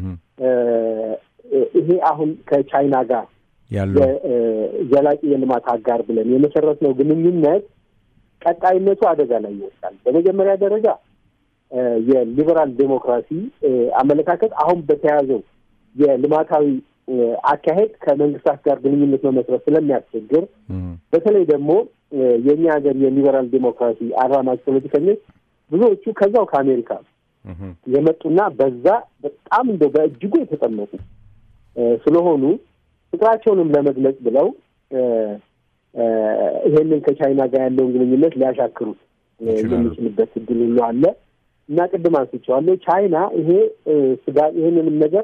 ይሄ አሁን ከቻይና ጋር ያለው ዘላቂ የልማት አጋር ብለን የመሰረትነው ግንኙነት ቀጣይነቱ አደጋ ላይ ይወድቃል። በመጀመሪያ ደረጃ የሊበራል ዴሞክራሲ አመለካከት አሁን በተያዘው የልማታዊ አካሄድ ከመንግስታት ጋር ግንኙነት መመስረት ስለሚያስቸግር በተለይ ደግሞ የኛ ሀገር የሊበራል ዴሞክራሲ አራማጅ ፖለቲከኞች ብዙዎቹ ከዛው ከአሜሪካ የመጡና በዛ በጣም እንደው በእጅጉ የተጠመቁ ስለሆኑ ፍቅራቸውንም ለመግለጽ ብለው ይሄንን ከቻይና ጋር ያለውን ግንኙነት ሊያሻክሩት የሚችልበት እድል ሁሉ አለ እና ቅድም አንስቼዋለሁ። ቻይና ይሄንንም ነገር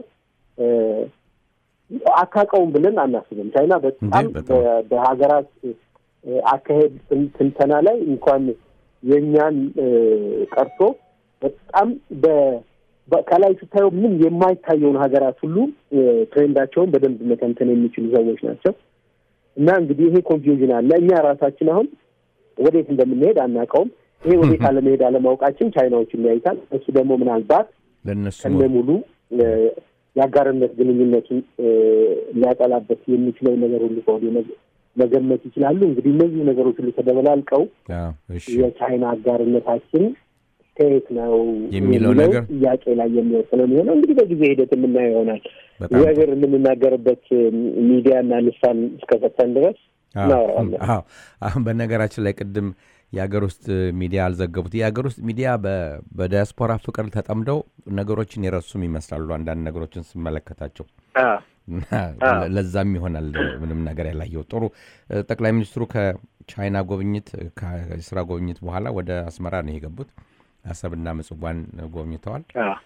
አካቀውም ብለን አናስብም። ቻይና በጣም በሀገራት አካሄድ ትንተና ላይ እንኳን የኛን ቀርቶ በጣም ከላይ ስታየው ምን የማይታየውን ሀገራት ሁሉ ትሬንዳቸውን በደንብ መተንተን የሚችሉ ሰዎች ናቸው እና እንግዲህ ይሄ ኮንፊውዥን አለ። እኛ ራሳችን አሁን ወዴት እንደምንሄድ አናውቀውም። ይሄ ወዴት አለመሄድ አለማወቃችን ቻይናዎች የሚያዩታል። እሱ ደግሞ ምናልባት ከነሙሉ የአጋርነት ግንኙነቱን ሊያጠላበት የሚችለው ነገር ሁሉ ከወዲሁ መገመት ይችላሉ። እንግዲህ እነዚህ ነገሮች ሁሉ ተደበላልቀው የቻይና አጋርነታችን ከየት ነው የሚለው ነገር ጥያቄ ላይ የሚወስነው ነው። እንግዲህ በጊዜ ሂደት የምናየው ይሆናል። የሀገር የምንናገርበት ሚዲያና ልሳን እስከፈተን ድረስ እናወራለን። አሁን በነገራችን ላይ ቅድም የሀገር ውስጥ ሚዲያ አልዘገቡት። የሀገር ውስጥ ሚዲያ በዲያስፖራ ፍቅር ተጠምደው ነገሮችን የረሱም ይመስላሉ አንዳንድ ነገሮችን ስመለከታቸው። ለዛም ይሆናል ምንም ነገር ያላየው። ጥሩ ጠቅላይ ሚኒስትሩ ከቻይና ጎብኝት ከስራ ጎብኝት በኋላ ወደ አስመራ ነው የገቡት። አሰብና ምጽዋን ጎብኝተዋል።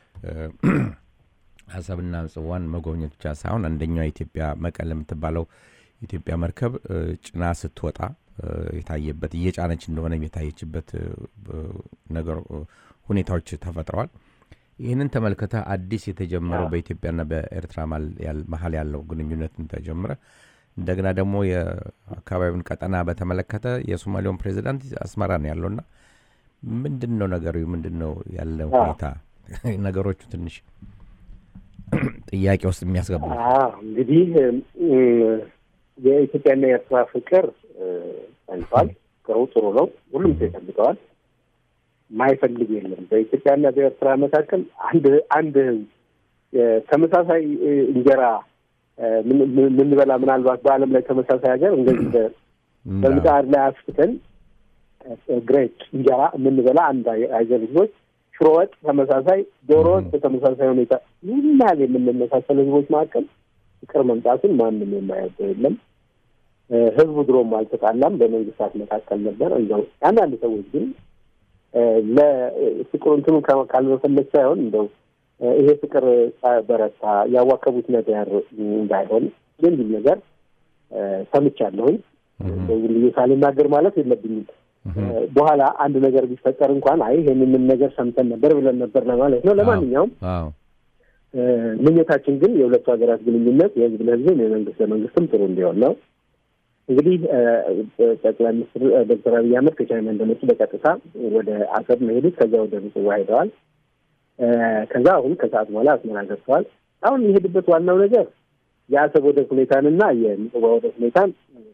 አሰብና ምጽዋን መጎብኘት ብቻ ሳይሆን አንደኛው ኢትዮጵያ መቀለ የምትባለው ኢትዮጵያ መርከብ ጭና ስትወጣ የታየበት እየጫነች እንደሆነ የታየችበት ነገር ሁኔታዎች ተፈጥረዋል። ይህንን ተመልከተ አዲስ የተጀመረው በኢትዮጵያና በኤርትራ መሀል ያለው ግንኙነትን ተጀመረ። እንደገና ደግሞ የአካባቢውን ቀጠና በተመለከተ የሶማሊያውን ፕሬዚዳንት አስመራ ነው ያለውና ምንድነው ነገሩ? ምንድነው ያለው ሁኔታ? ነገሮቹ ትንሽ ጥያቄ ውስጥ የሚያስገቡ እንግዲህ የኢትዮጵያና የኤርትራ ፍቅር ጸንቷል። ጥሩ ነው። ሁሉም ይፈልገዋል። ማይፈልግ የለም። በኢትዮጵያና በኤርትራ መካከል አንድ ተመሳሳይ እንጀራ ምን በላ ምናልባት በዓለም ላይ ተመሳሳይ ሀገር እንደዚህ በምጣድ ላይ አስፍተን ግሬት እንጀራ የምንበላ አንድ ሀገር ህዝቦች ሽሮ ወጥ ተመሳሳይ፣ ዶሮ ወጥ በተመሳሳይ ሁኔታ ይህናል የምንመሳሰል ህዝቦች መካከል ፍቅር መምጣቱን ማንም የማያውቀው የለም። ህዝቡ ድሮም አልተጣላም፣ በመንግስታት መካከል ነበር። እንደው አንዳንድ ሰዎች ግን ለፍቅሩ እንትኑ ካልመፈለግ ሳይሆን እንደው ይሄ ፍቅር በረታ ያዋከቡት ነገር እንዳይሆን የሚል ነገር ሰምቻለሁኝ። እንደው ሳልናገር ማለት የለብኝም። በኋላ አንድ ነገር ቢፈጠር እንኳን ይሄንን ነገር ሰምተን ነበር ብለን ነበር ለማለት ነው። ለማንኛውም ምኞታችን ግን የሁለቱ ሀገራት ግንኙነት የህዝብ ለህዝብ የመንግስት ለመንግስትም ጥሩ እንዲሆን ነው። እንግዲህ ጠቅላይ ሚኒስትር ዶክተር አብይ አህመድ ከቻይና እንደመጡ በቀጥታ ወደ አሰብ መሄዱት ከዛ ወደ ምጽዋ ሄደዋል። ከዛ አሁን ከሰዓት በኋላ አስመራ ገብተዋል። አሁን የሄዱበት ዋናው ነገር የአሰብ ወደብ ሁኔታንና የምጽዋ ወደብ ሁኔታን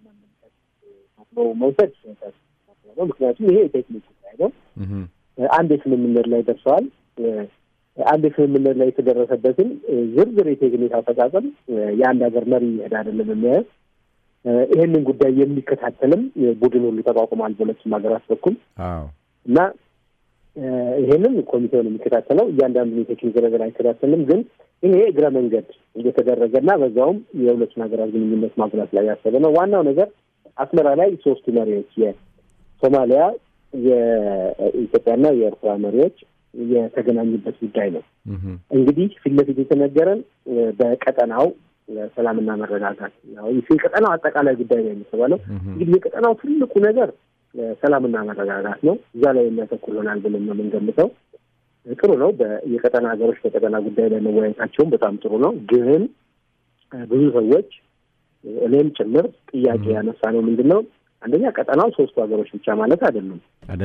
መውሰድ ነው። ምክንያቱም ይሄ የቴክኒክ ጉዳይ ነው። አንድ የስምምነት ላይ ደርሰዋል። አንድ የስምምነት ላይ የተደረሰበትን ዝርዝር የቴክኒክ አፈጻጸም የአንድ ሀገር መሪ ይሄድ አይደለም የሚያየው። ይህንን ጉዳይ የሚከታተልም ቡድን ሁሉ ተቋቁሟል በሁለቱም ሀገራት በኩል እና ይሄንን ኮሚቴውን የሚከታተለው እያንዳንዱ የቴክኒክ ነገር አይከታተልም። ግን ይሄ እግረ መንገድ እየተደረገና በዛውም የሁለቱን ሀገራት ግንኙነት ማጉላት ላይ ያሰበ ነው። ዋናው ነገር አስመራ ላይ ሶስቱ መሪዎች የሶማሊያ፣ የኢትዮጵያና የኤርትራ መሪዎች የተገናኙበት ጉዳይ ነው። እንግዲህ ፊት ለፊት የተነገረን በቀጠናው ሰላምና መረጋጋት ነው። ይህ ቀጠናው አጠቃላይ ጉዳይ ነው የሚባለው። እንግዲህ የቀጠናው ትልቁ ነገር ሰላምና መረጋጋት ነው። እዛ ላይ የሚያተኩር ይሆናል ብለን ነው የምንገምተው። ጥሩ ነው። የቀጠና ሀገሮች በቀጠና ጉዳይ ላይ መወያየታቸውም በጣም ጥሩ ነው። ግን ብዙ ሰዎች እኔም ጭምር ጥያቄ ያነሳ ነው ምንድን ነው አንደኛ ቀጠናው ሶስቱ ሀገሮች ብቻ ማለት አይደለም።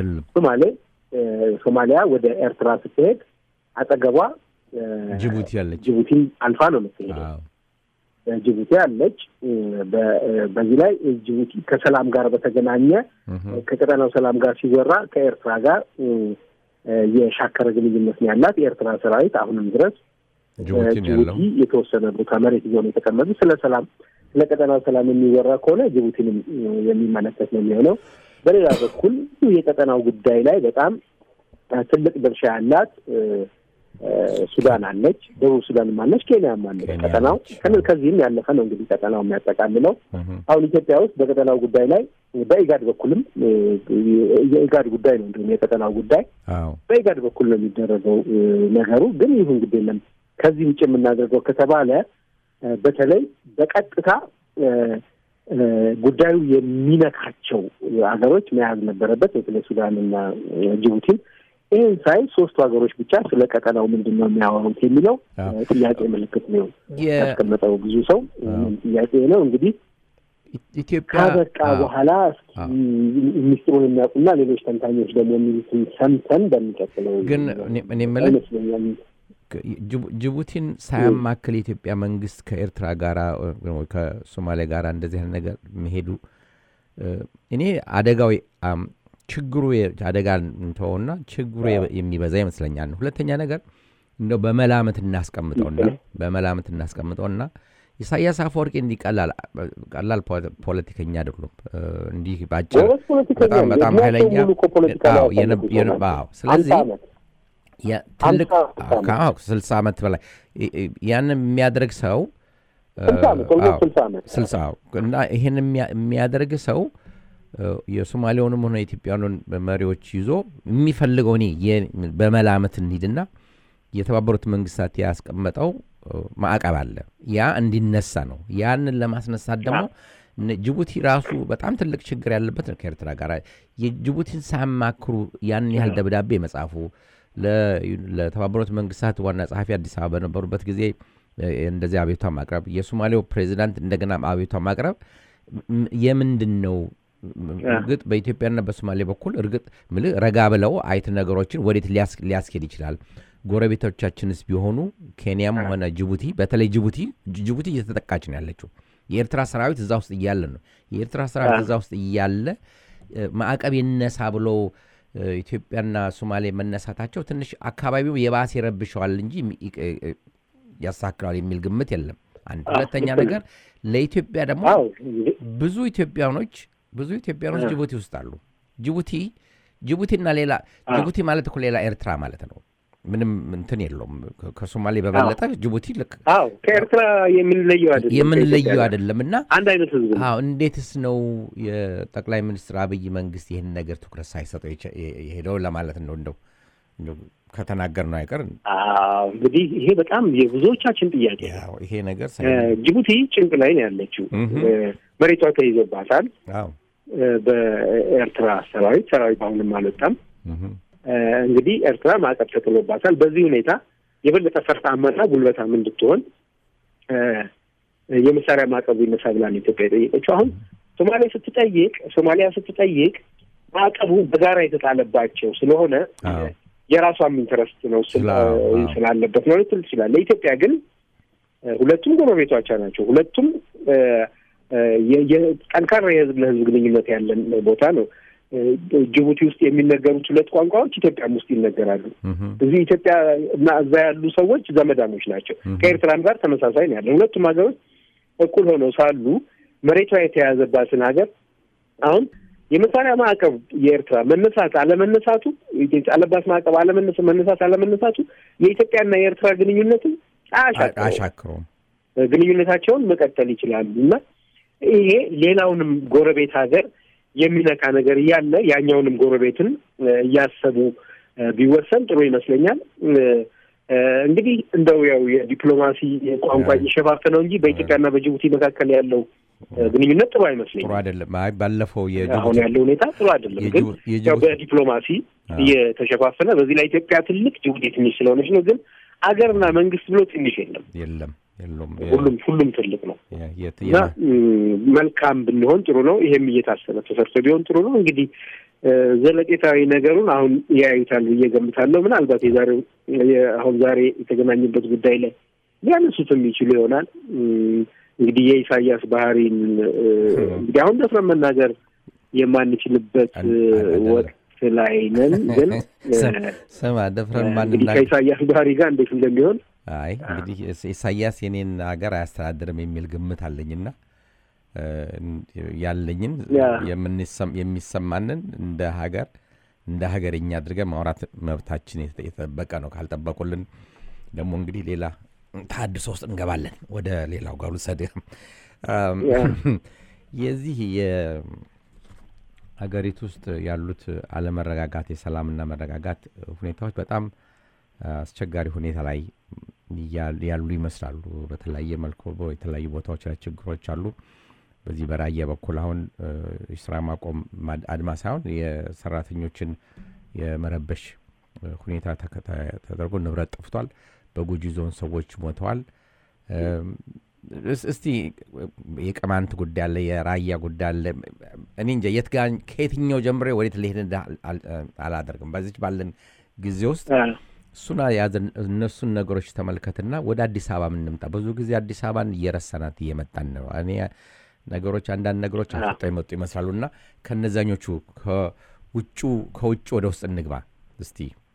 ሶማሊያ ወደ ኤርትራ ስትሄድ አጠገቧ ጅቡቲ አልፋ ነው የምትሄደው። ጅቡቲ አለች። በዚህ ላይ ጅቡቲ ከሰላም ጋር በተገናኘ ከቀጠናው ሰላም ጋር ሲወራ ከኤርትራ ጋር የሻከረ ግንኙነት ነው ያላት። የኤርትራ ሰራዊት አሁንም ድረስ ጅቡቲ የተወሰነ ቦታ መሬት ይዞ ነው የተቀመጡት። ስለ ቀጠናው ሰላም የሚወራ ከሆነ ጅቡቲንም የሚመለከት ነው የሚሆነው። በሌላ በኩል የቀጠናው ጉዳይ ላይ በጣም ትልቅ ድርሻ ያላት ሱዳን አለች፣ ደቡብ ሱዳንም አለች፣ ኬንያም አለች። ቀጠናው ከዚህም ያለፈ ነው እንግዲህ ቀጠናው የሚያጠቃልለው። አሁን ኢትዮጵያ ውስጥ በቀጠናው ጉዳይ ላይ በኢጋድ በኩልም የኢጋድ ጉዳይ ነው እንዲሁም የቀጠናው ጉዳይ በኢጋድ በኩል ነው የሚደረገው ነገሩ። ግን ይሁን እንግዲህ የለም ከዚህ ውጭ የምናደርገው ከተባለ በተለይ በቀጥታ ጉዳዩ የሚነካቸው ሀገሮች መያዝ ነበረበት፣ በተለይ ሱዳንና ጅቡቲን። ይህን ሳይ ሶስቱ ሀገሮች ብቻ ስለ ቀጠናው ምንድን ነው የሚያወሩት የሚለው ጥያቄ ምልክት ነው ያስቀመጠው ብዙ ሰው ጥያቄ ነው። እንግዲህ ኢትዮጵያ ከበቃ በኋላ ሚኒስትሩን የሚያውቁና ሌሎች ተንታኞች ደግሞ የሚሉትን ሰምተን በሚቀጥለው ግን እኔ ማለት ጅቡቲን ሳያማክል የኢትዮጵያ መንግስት ከኤርትራ ጋራ ከሶማሊያ ጋራ እንደዚህ አይነት ነገር መሄዱ እኔ አደጋው ችግሩ አደጋ እንተውና ችግሩ የሚበዛ ይመስለኛል። ሁለተኛ ነገር እንደው በመላምት እናስቀምጠውና ኢሳያስ አፈወርቂ እንዲቀላል ፖለቲከኛ አይደሉም። እንዲህ ባጭር በጣም ኃይለኛ ስለዚህ ትልቅ 60 ዓመት በላይ ያንን የሚያደርግ ሰው 60 እና ይሄን የሚያደርግ ሰው የሶማሊያውንም ሆነ የኢትዮጵያውን መሪዎች ይዞ የሚፈልገው በመላመት እንሂድና የተባበሩት መንግስታት ያስቀመጠው ማዕቀብ አለ። ያ እንዲነሳ ነው። ያንን ለማስነሳት ደግሞ ጅቡቲ ራሱ በጣም ትልቅ ችግር ያለበት ነው ከኤርትራ ጋር። የጅቡቲን ሳያማክሩ ያን ያህል ደብዳቤ መጻፉ ለተባበሩት መንግስታት ዋና ጸሐፊ አዲስ አበባ በነበሩበት ጊዜ እንደዚህ አቤቱታ ማቅረብ፣ የሶማሌው ፕሬዚዳንት እንደገና አቤቱታ ማቅረብ የምንድን ነው? እርግጥ በኢትዮጵያና በሶማሌ በኩል እርግጥ ረጋ ብለው አይት ነገሮችን ወዴት ሊያስኬድ ይችላል? ጎረቤቶቻችንስ ቢሆኑ ኬንያም ሆነ ጅቡቲ፣ በተለይ ጅቡቲ እየተጠቃች ነው ያለችው። የኤርትራ ሰራዊት እዛ ውስጥ እያለ ነው። የኤርትራ ሰራዊት እዛ ውስጥ እያለ ማዕቀብ ይነሳ ብሎ ኢትዮጵያና ሶማሌ መነሳታቸው ትንሽ አካባቢው የባሰ ይረብሸዋል እንጂ ያሳክራል የሚል ግምት የለም። አንድ ሁለተኛ ነገር ለኢትዮጵያ ደግሞ ብዙ ኢትዮጵያኖች ጅቡቲ ውስጥ አሉ። ጅቡቲና ሌላ ጅቡቲ ማለት እኮ ሌላ ኤርትራ ማለት ነው። ምንም እንትን የለውም። ከሶማሌ በበለጠ ጅቡቲ ልክ ከኤርትራ የምንለየው አይደለም እና አንድ አይነት ህዝብ ነው። እንዴትስ ነው የጠቅላይ ሚኒስትር አብይ መንግስት ይህን ነገር ትኩረት ሳይሰጠው የሄደው ለማለት ነው። እንደው ከተናገር ነው አይቀር እንግዲህ ይሄ በጣም የብዙዎቻችን ጥያቄ ነው። ይሄ ነገር ጅቡቲ ጭንቅ ላይ ነው ያለችው። መሬቷ ተይዞባታል በኤርትራ ሰራዊት አሁንም አልወጣም። እንግዲህ ኤርትራ ማዕቀብ ተጥሎባታል። በዚህ ሁኔታ የበለጠ ፈርጣማና ጉልበታም እንድትሆን የመሳሪያ ማዕቀቡ ይነሳ ብላ ነው ኢትዮጵያ የጠየቀችው። አሁን ሶማሊያ ስትጠይቅ ማዕቀቡ በጋራ የተጣለባቸው ስለሆነ የራሷም ኢንተረስት ነው ስላለበት ነው ልትል ትችላለህ። ለኢትዮጵያ ግን ሁለቱም ጎረቤቶቿ ናቸው። ሁለቱም ጠንካራ የህዝብ ለህዝብ ግንኙነት ያለን ቦታ ነው። ጅቡቲ ውስጥ የሚነገሩት ሁለት ቋንቋዎች ኢትዮጵያም ውስጥ ይነገራሉ። እዚህ ኢትዮጵያ እና እዛ ያሉ ሰዎች ዘመዳሞች ናቸው። ከኤርትራም ጋር ተመሳሳይ ነው ያለው። ሁለቱም ሀገሮች እኩል ሆነው ሳሉ መሬቷ የተያዘባትን ሀገር አሁን የመሳሪያ ማዕቀብ የኤርትራ መነሳት አለመነሳቱ የጣለባት ማዕቀብ አለመነሳቱ የኢትዮጵያና የኤርትራ ግንኙነትን አሻክሮም ግንኙነታቸውን መቀጠል ይችላሉ እና ይሄ ሌላውንም ጎረቤት ሀገር የሚነካ ነገር እያለ ያኛውንም ጎረቤትን እያሰቡ ቢወሰን ጥሩ ይመስለኛል። እንግዲህ እንደው ያው የዲፕሎማሲ ቋንቋ እየሸፋፈነው እንጂ በኢትዮጵያና በጅቡቲ መካከል ያለው ግንኙነት ጥሩ አይመስለኝም። ጥሩ አይደለም። ባለፈው አሁን ያለው ሁኔታ ጥሩ አይደለም። ግን ያው በዲፕሎማሲ እየተሸፋፈነ በዚህ ላይ ኢትዮጵያ ትልቅ ጅቡቲ ትንሽ ስለሆነች ነው። ግን አገርና መንግስት ብሎ ትንሽ የለም። ሁሉም ትልቅ ነው። መልካም ብንሆን ጥሩ ነው። ይሄም እየታሰበ ተሰርቶ ቢሆን ጥሩ ነው። እንግዲህ ዘለቄታዊ ነገሩን አሁን ያዩታል ብዬ ገምታለሁ። ምናልባት አሁን ዛሬ የተገናኙበት ጉዳይ ላይ ሊያነሱት የሚችሉ ይሆናል። እንግዲህ የኢሳያስ ባህሪን እንግዲህ አሁን ደፍረን መናገር የማንችልበት ወቅት ላይ ነን። ግን ደፍረን እንግዲህ ከኢሳያስ ባህሪ ጋር እንዴት እንደሚሆን እንግዲህ ኢሳያስ የኔን ሀገር አያስተዳድርም የሚል ግምት አለኝና ያለኝን የሚሰማንን እንደ ሀገርኛ አድርገን ማውራት መብታችን የተጠበቀ ነው። ካልጠበቁልን ደግሞ እንግዲህ ሌላ ተሐድሶ ውስጥ እንገባለን። ወደ ሌላው ጋር ልሰድህ የዚህ የሀገሪቱ ውስጥ ያሉት አለመረጋጋት የሰላምና መረጋጋት ሁኔታዎች በጣም አስቸጋሪ ሁኔታ ላይ ያሉ ይመስላሉ። በተለያየ መልኩ በተለያዩ ቦታዎች ላይ ችግሮች አሉ። በዚህ በራያ በኩል አሁን የስራ ማቆም አድማ ሳይሆን የሰራተኞችን የመረበሽ ሁኔታ ተደርጎ ንብረት ጠፍቷል። በጉጂ ዞን ሰዎች ሞተዋል። እስቲ የቅማንት ጉዳይ አለ፣ የራያ ጉዳይ አለ። እኔ እንጃ ከየትኛው ጀምሬ ወዴት ልሄድ አላደርግም። በዚች ባለን ጊዜ ውስጥ እነሱን ነገሮች ተመልከትና ወደ አዲስ አበባ ምንምጣ። ብዙ ጊዜ አዲስ አበባን እየረሳናት እየመጣን ነው። እኔ አንዳንድ ነገሮች አፍጣ ይመጡ ይመስላሉና ከነዛኞቹ ከውጭ ወደ ውስጥ እንግባ እስቲ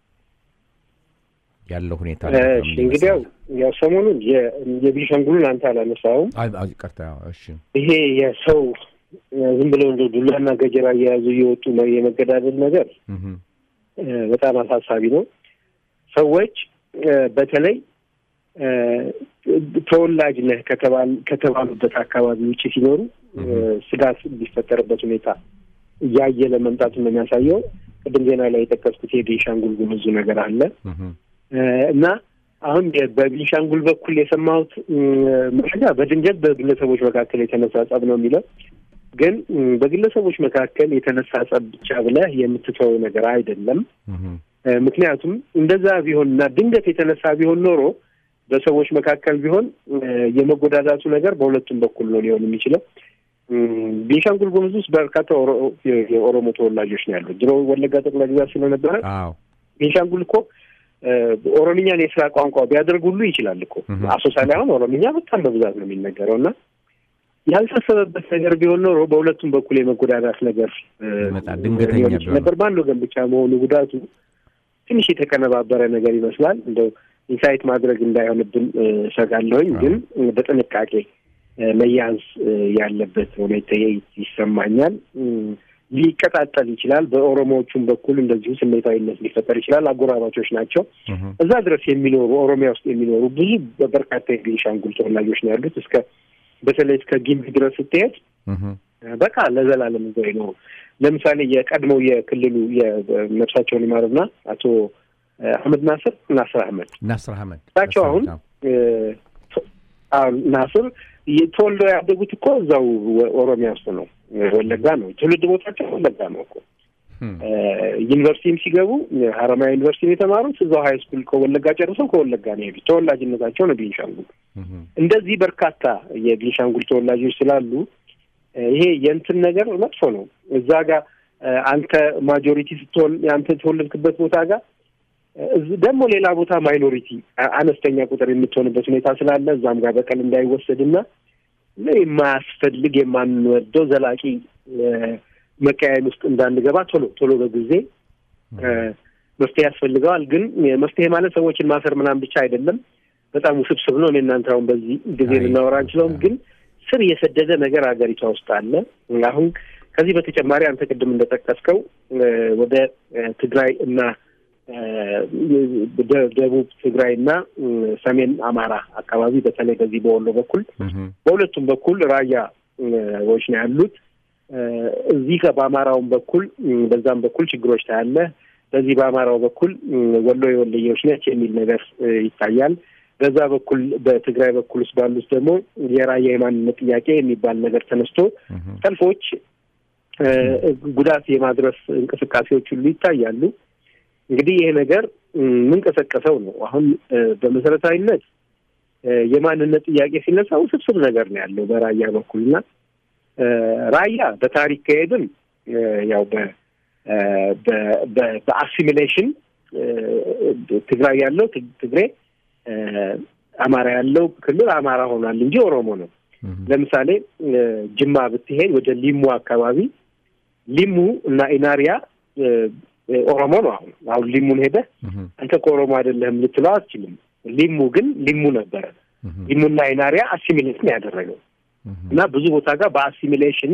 ያለው ሁኔታ። እንግዲህ ያው ሰሞኑን የቤኒሻንጉልን አንተ አላነሳውም። እሺ ይሄ የሰው ዝም ብለው እንደ ዱላና ገጀራ እየያዙ እየወጡ የመገዳደል ነገር በጣም አሳሳቢ ነው። ሰዎች በተለይ ተወላጅ ነህ ከተባሉበት አካባቢ ውጭ ሲኖሩ ስጋት ቢፈጠርበት ሁኔታ እያየለ መምጣቱን ነው የሚያሳየው። ቅድም ዜና ላይ የጠቀስኩት የቤኒሻንጉል ጉሙዝ ነገር አለ እና አሁን በቤኒሻንጉል በኩል የሰማሁት መረጃ በድንገት በግለሰቦች መካከል የተነሳ ጸብ ነው የሚለው። ግን በግለሰቦች መካከል የተነሳ ጸብ ብቻ ብለህ የምትተው ነገር አይደለም። ምክንያቱም እንደዛ ቢሆንና ድንገት የተነሳ ቢሆን ኖሮ በሰዎች መካከል ቢሆን የመጎዳዳቱ ነገር በሁለቱም በኩል ነው ሊሆን የሚችለው። ቤኒሻንጉል ጉሙዝ ውስጥ በርካታ የኦሮሞ ተወላጆች ነው ያሉት። ድሮ ወለጋ ጠቅላይ ግዛት ስለነበረ ቤኒሻንጉል እኮ ኦሮምኛን የስራ ቋንቋ ቢያደርግ ሁሉ ይችላል እኮ። አሶሳ ላይ አሁን ኦሮምኛ በጣም በብዛት ነው የሚነገረው እና ያልታሰበበት ነገር ቢሆን ኖሮ በሁለቱም በኩል የመጎዳዳት ነገር ድንገተኛ ነበር። በአንድ ወገን ብቻ መሆኑ ጉዳቱ ትንሽ የተቀነባበረ ነገር ይመስላል። እንደው ኢንሳይት ማድረግ እንዳይሆንብን ሰጋለሁኝ። ግን በጥንቃቄ መያዝ ያለበት ሁኔታ ይሰማኛል። ሊቀጣጠል ይችላል። በኦሮሞዎቹም በኩል እንደዚሁ ስሜታዊነት ሊፈጠር ይችላል። አጎራባቾች ናቸው። እዛ ድረስ የሚኖሩ ኦሮሚያ ውስጥ የሚኖሩ ብዙ በርካታ የቤኒሻንጉል ተወላጆች ነው ያሉት። በተለይ እስከ ጊምቢ ድረስ ስትሄድ በቃ ለዘላለም እዛ ይኖሩ። ለምሳሌ የቀድሞው የክልሉ የነፍሳቸውን ይማርና አቶ አህመድ ናስር አህመድ ታቸው አሁን ናስር ተወልደው ያደጉት እኮ እዛው ኦሮሚያ ውስጥ ነው። ወለጋ ነው ትውልድ ቦታቸው፣ ወለጋ ነው እኮ ዩኒቨርሲቲም ሲገቡ ሀረማያ ዩኒቨርሲቲ የተማሩት እዛው ሃይ ስኩል ከወለጋ ጨርሰው ከወለጋ ነው የሄዱት። ተወላጅነታቸው ነው ቤንሻንጉል። እንደዚህ በርካታ የቤንሻንጉል ተወላጆች ስላሉ ይሄ የእንትን ነገር መጥፎ ነው። እዛ ጋር አንተ ማጆሪቲ ስትሆን አንተ ተወለድክበት ቦታ ጋር ደግሞ ሌላ ቦታ ማይኖሪቲ አነስተኛ ቁጥር የምትሆንበት ሁኔታ ስላለ እዛም ጋር በቀል እንዳይወሰድና የማያስፈልግ የማንወደው ዘላቂ መቀያየም ውስጥ እንዳንገባ ቶሎ በጊዜ መፍትሄ ያስፈልገዋል። ግን መፍትሄ ማለት ሰዎችን ማሰር ምናምን ብቻ አይደለም። በጣም ውስብስብ ነው። እኔ እናንተ አሁን በዚህ ጊዜ ልናወራ አንችለውም። ግን ስር የሰደደ ነገር ሀገሪቷ ውስጥ አለ። አሁን ከዚህ በተጨማሪ አንተ ቅድም እንደጠቀስከው ወደ ትግራይ እና ደቡብ ትግራይ እና ሰሜን አማራ አካባቢ በተለይ በዚህ በወሎ በኩል በሁለቱም በኩል ራያዎች ነው ያሉት። እዚህ በአማራውም በኩል በዛም በኩል ችግሮች ታያለ። በዚህ በአማራው በኩል ወሎ የወለየዎች ነች የሚል ነገር ይታያል። በዛ በኩል በትግራይ በኩል ውስጥ ባሉት ደግሞ የራያ የማንነት ጥያቄ የሚባል ነገር ተነስቶ ሰልፎች፣ ጉዳት የማድረስ እንቅስቃሴዎች ሁሉ ይታያሉ። እንግዲህ ይሄ ነገር ምን ቀሰቀሰው ነው? አሁን በመሰረታዊነት የማንነት ጥያቄ ሲነሳ ውስብስብ ነገር ነው ያለው በራያ በኩልና ራያ በታሪክ ከሄድን ያው በአሲሚሌሽን ትግራይ ያለው ትግሬ፣ አማራ ያለው ክልል አማራ ሆኗል እንጂ ኦሮሞ ነው። ለምሳሌ ጅማ ብትሄድ ወደ ሊሙ አካባቢ ሊሙ እና ኢናሪያ ኦሮሞ ነው። አሁን ሊሙን ሄደ አንተ ከኦሮሞ አይደለህም ልትለው አትችልም። ሊሙ ግን ሊሙ ነበረ። ሊሙና ኢናሪያ አሲሚሌት ነው ያደረገው እና ብዙ ቦታ ጋር በአሲሚሌሽን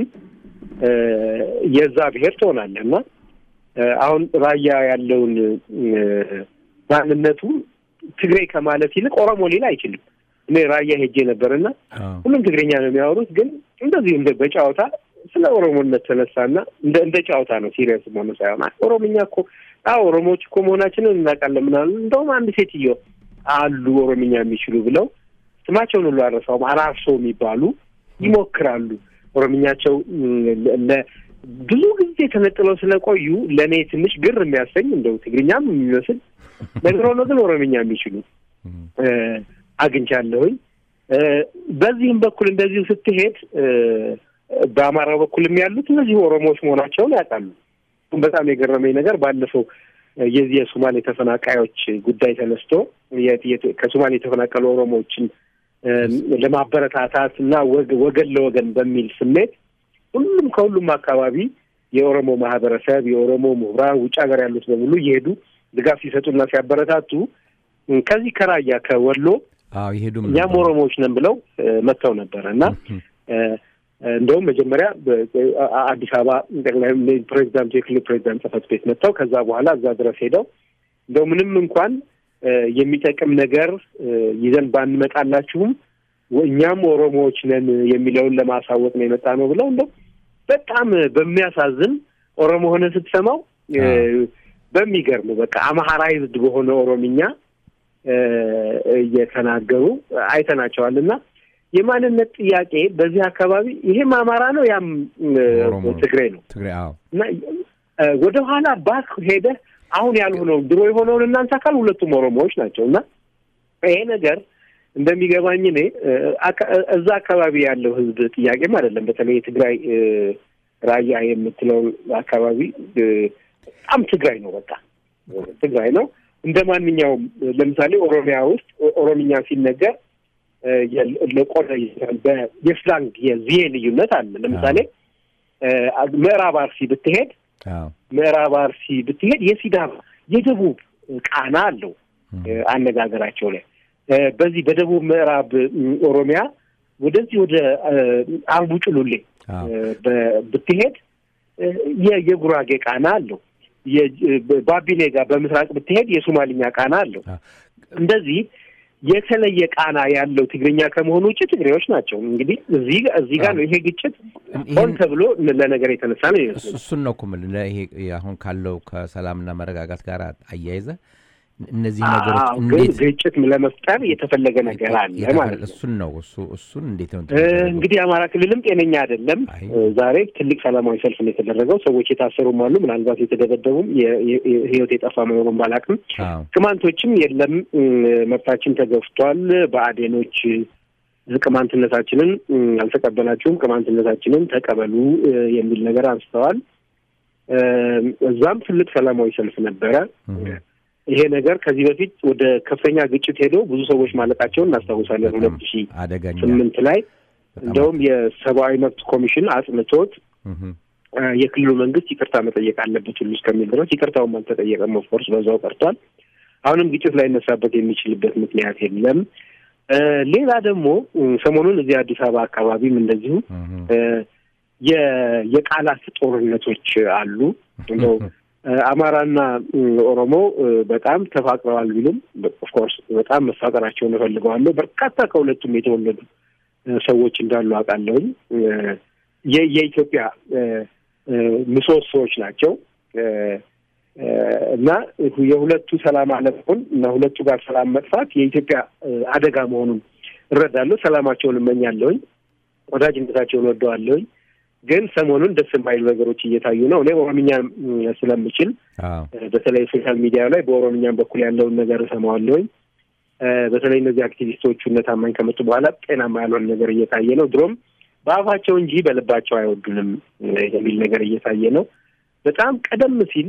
የዛ ብሔር ትሆናለህ እና አሁን ራያ ያለውን ማንነቱ ትግሬ ከማለት ይልቅ ኦሮሞ ሊል አይችልም። እኔ ራያ ሄጄ ነበርና ሁሉም ትግሬኛ ነው የሚያወሩት፣ ግን እንደዚህ እንደ በጫውታ ስለ ኦሮሞነት ተነሳና እንደ ጫውታ ነው፣ ሲሪየስ መሆኑ ሳይሆን ኦሮምኛ እኮ ኦሮሞዎች እኮ መሆናችንን እናውቃለን ምናምን። እንደውም አንድ ሴትዮ አሉ ኦሮምኛ የሚችሉ ብለው ስማቸውን ሁሉ አረሳውም፣ አራርሶ የሚባሉ ይሞክራሉ። ኦሮምኛቸው ብዙ ጊዜ ተነጥለው ስለቆዩ ለእኔ ትንሽ ግር የሚያሰኝ እንደው ትግርኛም የሚመስል ነገር ሆኖ ግን ኦሮምኛ የሚችሉ አግኝቻለሁኝ። በዚህም በኩል እንደዚሁ ስትሄድ በአማራው በኩልም ያሉት እነዚህ ኦሮሞዎች መሆናቸውን ያውቃሉ። በጣም የገረመኝ ነገር ባለፈው የዚህ የሶማሌ ተፈናቃዮች ጉዳይ ተነስቶ ከሶማሌ የተፈናቀሉ ኦሮሞዎችን ለማበረታታት እና ወገን ለወገን በሚል ስሜት ከሁሉም አካባቢ የኦሮሞ ማህበረሰብ፣ የኦሮሞ ምሁራን፣ ውጭ ሀገር ያሉት በሙሉ እየሄዱ ድጋፍ ሲሰጡና ሲያበረታቱ ከዚህ ከራያ ከወሎ ይሄዱም እኛም ኦሮሞዎች ነን ብለው መጥተው ነበር እና እንደውም መጀመሪያ አዲስ አበባ ጠቅላይ ፕሬዚዳንት የክልል ፕሬዚዳንት ጽሕፈት ቤት መጥተው ከዛ በኋላ እዛ ድረስ ሄደው እንደው ምንም እንኳን የሚጠቅም ነገር ይዘን ባንመጣላችሁም እኛም ኦሮሞዎች ነን የሚለውን ለማሳወቅ ነው የመጣ ነው ብለው እንደው በጣም በሚያሳዝን ኦሮሞ ሆነ ስትሰማው በሚገርም በቃ አማራይዝድ በሆነ ኦሮምኛ እየተናገሩ አይተናቸዋልና የማንነት ጥያቄ በዚህ አካባቢ ይሄም አማራ ነው ያም ትግሬ ነው እና ወደ ኋላ ባክ ሄደ አሁን ያልሆነው ድሮ የሆነውን እናንተ አካል ሁለቱም ኦሮሞዎች ናቸውና ይሄ ነገር እንደሚገባኝ እኔ እዛ አካባቢ ያለው ህዝብ ጥያቄም አይደለም። በተለይ ትግራይ ራያ የምትለው አካባቢ በጣም ትግራይ ነው፣ በቃ ትግራይ ነው። እንደማንኛውም ለምሳሌ ኦሮሚያ ውስጥ ኦሮምኛ ሲነገር ለቆዳ የስላንግ የዚየ ልዩነት አለ። ለምሳሌ ምዕራብ አርሲ ብትሄድ የሲዳማ የደቡብ ቃና አለው አነጋገራቸው ላይ። በዚህ በደቡብ ምዕራብ ኦሮሚያ ወደዚህ ወደ አርቡ ጭሉሌ ብትሄድ የጉራጌ ቃና አለው። ባቢሌ ጋር በምስራቅ ብትሄድ የሶማሊኛ ቃና አለው። እንደዚህ የተለየ ቃና ያለው ትግርኛ ከመሆኑ ውጭ ትግሬዎች ናቸው። እንግዲህ እዚህ ጋር ነው ይሄ ግጭት ሆን ተብሎ ለነገር የተነሳ ነው። እሱን ነው ኩምል ይሄ አሁን ካለው ከሰላምና መረጋጋት ጋር አያይዘ እነዚህ ነገሮች እንዴት ግጭት ለመፍጠር የተፈለገ ነገር አለ ማለት ነው። እሱን እንዴት ነው እንግዲህ አማራ ክልልም ጤነኛ አይደለም። ዛሬ ትልቅ ሰላማዊ ሰልፍ ነው የተደረገው። ሰዎች የታሰሩም አሉ፣ ምናልባት የተደበደቡም ህይወት የጠፋ መኖሩን ባላቅም፣ ቅማንቶችም የለም መብታችን ተገፍቷል፣ በአዴኖች ቅማንትነታችንን አልተቀበላችሁም፣ ቅማንትነታችንን ተቀበሉ የሚል ነገር አንስተዋል። እዛም ትልቅ ሰላማዊ ሰልፍ ነበረ። ይሄ ነገር ከዚህ በፊት ወደ ከፍተኛ ግጭት ሄዶ ብዙ ሰዎች ማለቃቸውን እናስታውሳለን። 2008 ላይ እንደውም የሰብአዊ መብት ኮሚሽን አጽንቶት የክልሉ መንግስት ይቅርታ መጠየቅ አለበት ሁሉ እስከሚል ድረስ ይቅርታውም አልተጠየቀም። ኦፍኮርስ በዛው ቀርቷል። አሁንም ግጭት ላይ ይነሳበት የሚችልበት ምክንያት የለም። ሌላ ደግሞ ሰሞኑን እዚህ አዲስ አበባ አካባቢም እንደዚሁ የቃላት ጦርነቶች አሉ። እንደው አማራና ኦሮሞ በጣም ተፋቅረዋል ቢሉም ኦፍኮርስ በጣም መፋቀራቸውን እፈልገዋለሁ። በርካታ ከሁለቱም የተወለዱ ሰዎች እንዳሉ አውቃለሁኝ። የኢትዮጵያ ምሰሶዎች ናቸው እና የሁለቱ ሰላም አለመሆን እና ሁለቱ ጋር ሰላም መጥፋት የኢትዮጵያ አደጋ መሆኑን እረዳለሁ። ሰላማቸውን እመኛለሁኝ፣ ወዳጅነታቸውን ወደዋለሁኝ። ግን ሰሞኑን ደስ የማይሉ ነገሮች እየታዩ ነው። እኔ ኦሮምኛ ስለምችል በተለይ ሶሻል ሚዲያ ላይ በኦሮምኛም በኩል ያለውን ነገር እሰማዋለሁኝ። በተለይ እነዚህ አክቲቪስቶቹ እነ ታማኝ ከመጡ በኋላ ጤናማ ያልሆነ ነገር እየታየ ነው። ድሮም በአፋቸው እንጂ በልባቸው አይወዱንም የሚል ነገር እየታየ ነው። በጣም ቀደም ሲል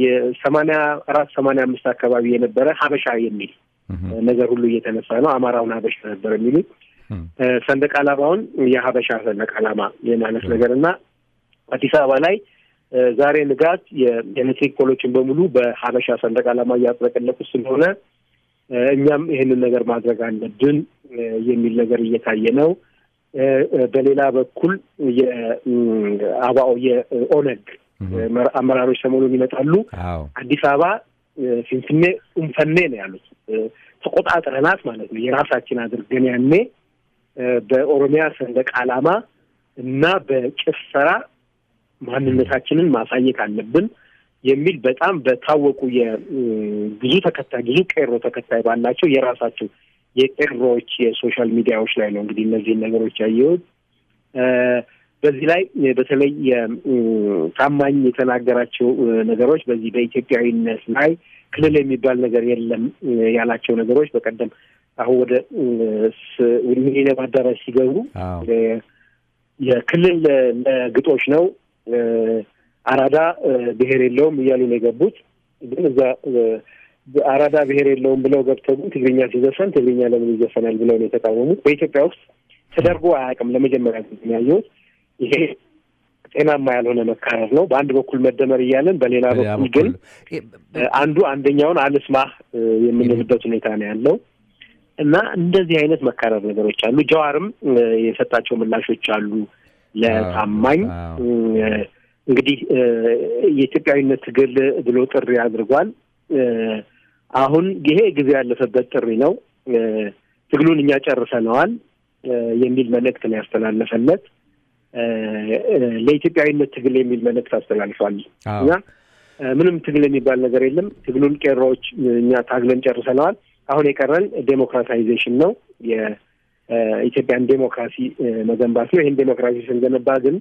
የ84-85 አካባቢ የነበረ ሀበሻ የሚል ነገር ሁሉ እየተነሳ ነው። አማራውን ሀበሻ ነበር የሚሉት። ሰንደቅ ዓላማውን የሀበሻ ሰንደቅ ዓላማ የማለት ነገር እና አዲስ አበባ ላይ ዛሬ ንጋት የኤሌክትሪክ ፖሎችን በሙሉ በሀበሻ ሰንደቅ ዓላማ እያጥለቀለቁ ስለሆነ እኛም ይህንን ነገር ማድረግ አለብን የሚል ነገር እየታየ ነው። በሌላ በኩል የአባኦ የኦነግ አመራሮች ሰሞኑን ይመጣሉ። አዲስ አበባ ፊንፊኔ ኡንፈኔ ነው ያሉት። ተቆጣጥረናት ማለት ነው የራሳችን አድርገን ያኔ በኦሮሚያ ሰንደቅ ዓላማ እና በጭፈራ ማንነታችንን ማሳየት አለብን የሚል በጣም በታወቁ ብዙ ቄሮ ተከታይ ባላቸው የራሳቸው የቄሮዎች የሶሻል ሚዲያዎች ላይ ነው እንግዲህ እነዚህን ነገሮች ያየሁት። በዚህ ላይ በተለይ ታማኝ የተናገራቸው ነገሮች በዚህ በኢትዮጵያዊነት ላይ ክልል የሚባል ነገር የለም ያላቸው ነገሮች በቀደም አሁን ወደ ሚሊኒየም አዳራሽ ሲገቡ የክልል ለግጦሽ ነው አራዳ ብሔር የለውም እያሉ ነው የገቡት። ግን እዛ አራዳ ብሔር የለውም ብለው ገብተው ትግርኛ ሲዘፈን ትግርኛ ለምን ይዘፈናል ብለው ነው የተቃወሙት። በኢትዮጵያ ውስጥ ተደርጎ አያውቅም። ለመጀመሪያ ጊዜ ያየሁት ይሄ ጤናማ ያልሆነ መካረር ነው። በአንድ በኩል መደመር እያለን በሌላ በኩል ግን አንዱ አንደኛውን አልስማህ የምንልበት ሁኔታ ነው ያለው እና እንደዚህ አይነት መካረር ነገሮች አሉ። ጀዋርም የሰጣቸው ምላሾች አሉ ለታማኝ እንግዲህ የኢትዮጵያዊነት ትግል ብሎ ጥሪ አድርጓል። አሁን ይሄ ጊዜ ያለፈበት ጥሪ ነው። ትግሉን እኛ ጨርሰነዋል የሚል መልእክት ነው ያስተላለፈለት። ለኢትዮጵያዊነት ትግል የሚል መልእክት አስተላልፏል። እና ምንም ትግል የሚባል ነገር የለም። ትግሉን ቄሮዎች እኛ ታግለን ጨርሰነዋል። አሁን የቀረን ዴሞክራታይዜሽን ነው። የኢትዮጵያን ዴሞክራሲ መገንባት ነው። ይህን ዴሞክራሲ ስንገነባ ግን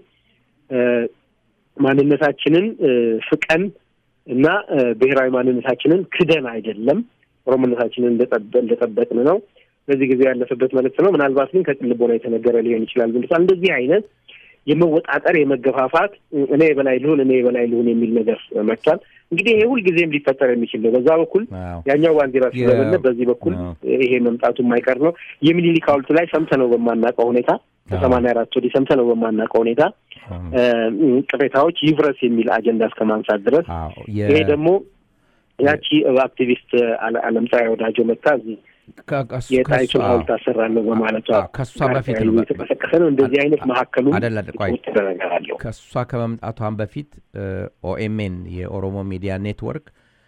ማንነታችንን ፍቀን እና ብሔራዊ ማንነታችንን ክደን አይደለም፣ ኦሮሞነታችንን እንደጠበቅን ነው። በዚህ ጊዜ ያለፈበት መልእክት ነው። ምናልባት ግን ከቅልቦና የተነገረ ሊሆን ይችላል ብለዋል። እንደዚህ አይነት የመወጣጠር የመገፋፋት እኔ የበላይ ልሁን የሚል ነገር መጥቷል። እንግዲህ ይሄ ሁልጊዜም ሊፈጠር የሚችል ነው። በዛ በኩል ያኛው ባንዲራ ስለበለ በዚህ በኩል ይሄ መምጣቱ የማይቀር ነው። የሚኒሊክ ሐውልት ላይ ሰምተነው በማናውቀው ሁኔታ ከ84 ወዲህ ሰምተነው በማናውቀው ሁኔታ ቅሬታዎች ይፍረስ የሚል አጀንዳ እስከማንሳት ድረስ ይሄ ደግሞ ያቺ አክቲቪስት አለምፀሐይ ወዳጆ መጣ እዚህ የጣይቱ ሐውልት አሰራለሁ በማለቷ ከሷ በፊት ነው እንደዚህ አይነት መሀከሉ ከሷ ከመምጣቷን በፊት ኦኤምኤን የኦሮሞ ሚዲያ ኔትወርክ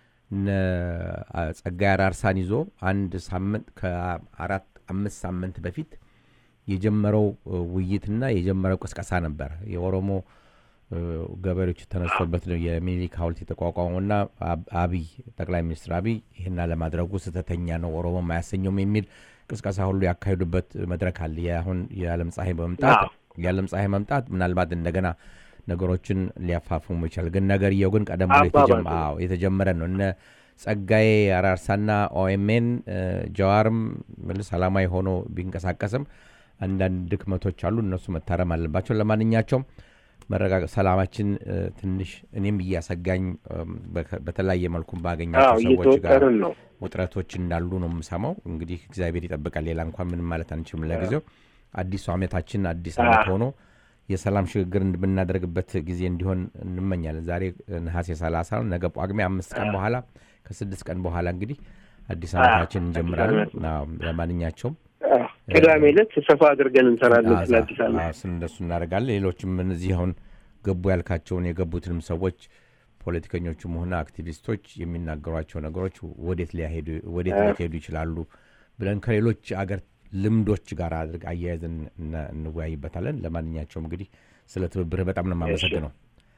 ጸጋዬ አራርሳን ይዞ አንድ ሳምንት ከ4-5 ሳምንት በፊት የጀመረው ውይይትና የጀመረው ቅስቀሳ ነበር። የኦሮሞ ገበሬዎች ተነስተውበት ነው የሚኒሊክ ሐውልት የተቋቋመውና አብይ ጠቅላይ ሚኒስትር አብይ ይሄን ለማድረጉ ስተተኛ ነው ኦሮሞ ማያሰኘውም የሚል ቅስቀሳ ሁሉ ያካሄዱበት መድረክ አለ። አሁን የዓለም ፀሐይ መምጣት ምናልባት እንደገና ነገሮችን ሊያፋፍሙ ይችላል። ግን ነገርየው ግን ቀደም ብሎ የተጀመረ ነው። እነ ጸጋዬ አራርሳና ኦኤምኤን ጀዋርም ሰላማዊ ሆኖ ቢንቀሳቀስም አንዳንድ ድክመቶች አሉ። እነሱ መታረም አለባቸው። ለማንኛቸውም መረጋጋት ሰላማችን ትንሽ እኔም እያሰጋኝ በተለያየ መልኩ ባገኛቸው ሰዎች ጋር ውጥረቶች እንዳሉ ነው የምሰማው። እንግዲህ እግዚአብሔር ይጠብቃል። ሌላ እንኳን ምንም ማለት አንችልም። ለጊዜው አዲሱ ዓመታችን አዲስ ዓመት ሆኖ የሰላም ሽግግር እንድናደርግበት ጊዜ እንዲሆን እንመኛለን። ዛሬ ነሐሴ 30 ነው። ነገ ጳጉሜ 5 ቀን በኋላ ከ6 ቀን በኋላ እንግዲህ አዲስ ዓመታችን እንጀምራለን። ለማንኛቸውም ቅዳሜ ዕለት ሰፋ አድርገን እንሰራለን ስለ አዲስ ዓመት እንደሱ እናደርጋለን። ሌሎችም እነዚህ አሁን ገቡ ያልካቸውን የገቡትንም ሰዎች ፖለቲከኞቹም ሆነ አክቲቪስቶች የሚናገሯቸው ነገሮች ወዴት ሊሄዱ ይችላሉ ብለን ከሌሎች አገር ልምዶች ጋር አያይዘን እንወያይበታለን። ለማንኛቸውም እንግዲህ ስለ ትብብርህ በጣም ነው የማመሰግነው።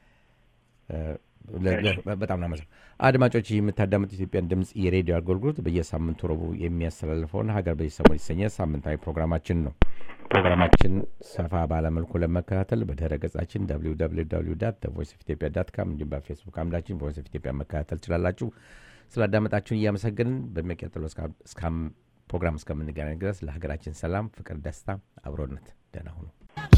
በጣም ነው ማመሰግነው። አድማጮች የምታዳምጡት ኢትዮጵያን ድምጽ የሬዲዮ አገልግሎት በየሳምንቱ ረቡዕ የሚያስተላልፈውን ሀገር በየሰሞኑ የተሰኘ ሳምንታዊ ፕሮግራማችን ነው። ፕሮግራማችን ሰፋ ባለ መልኩ ለመከታተል በድረ ገጻችን www.voiceofethiopia.com እንዲሁም በፌስቡክ አምዳችን ቮይስ ኦፍ ኢትዮጵያ መከታተል ትችላላችሁ። ስላዳመጣችሁን እያመሰገንን በሚቀጥለው ፕሮግራም እስከምንገናኝ ድረስ ለሀገራችን ሰላም፣ ፍቅር፣ ደስታ፣ አብሮነት ደህና ሁኑ።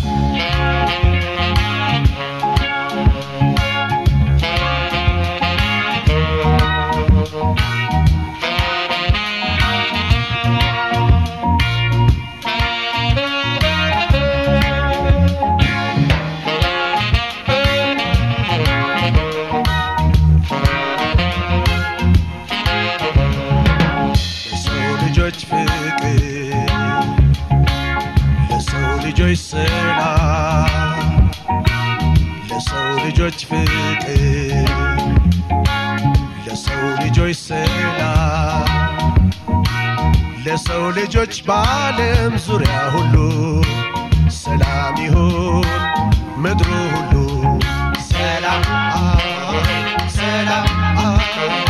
ለሰው ልጆች ፍቅር ለሰው ልጆች ሰላም ለሰው ልጆች በዓለም ዙሪያ ሁሉ ሰላም ይሁን ምድሩ ሁሉ ሰላም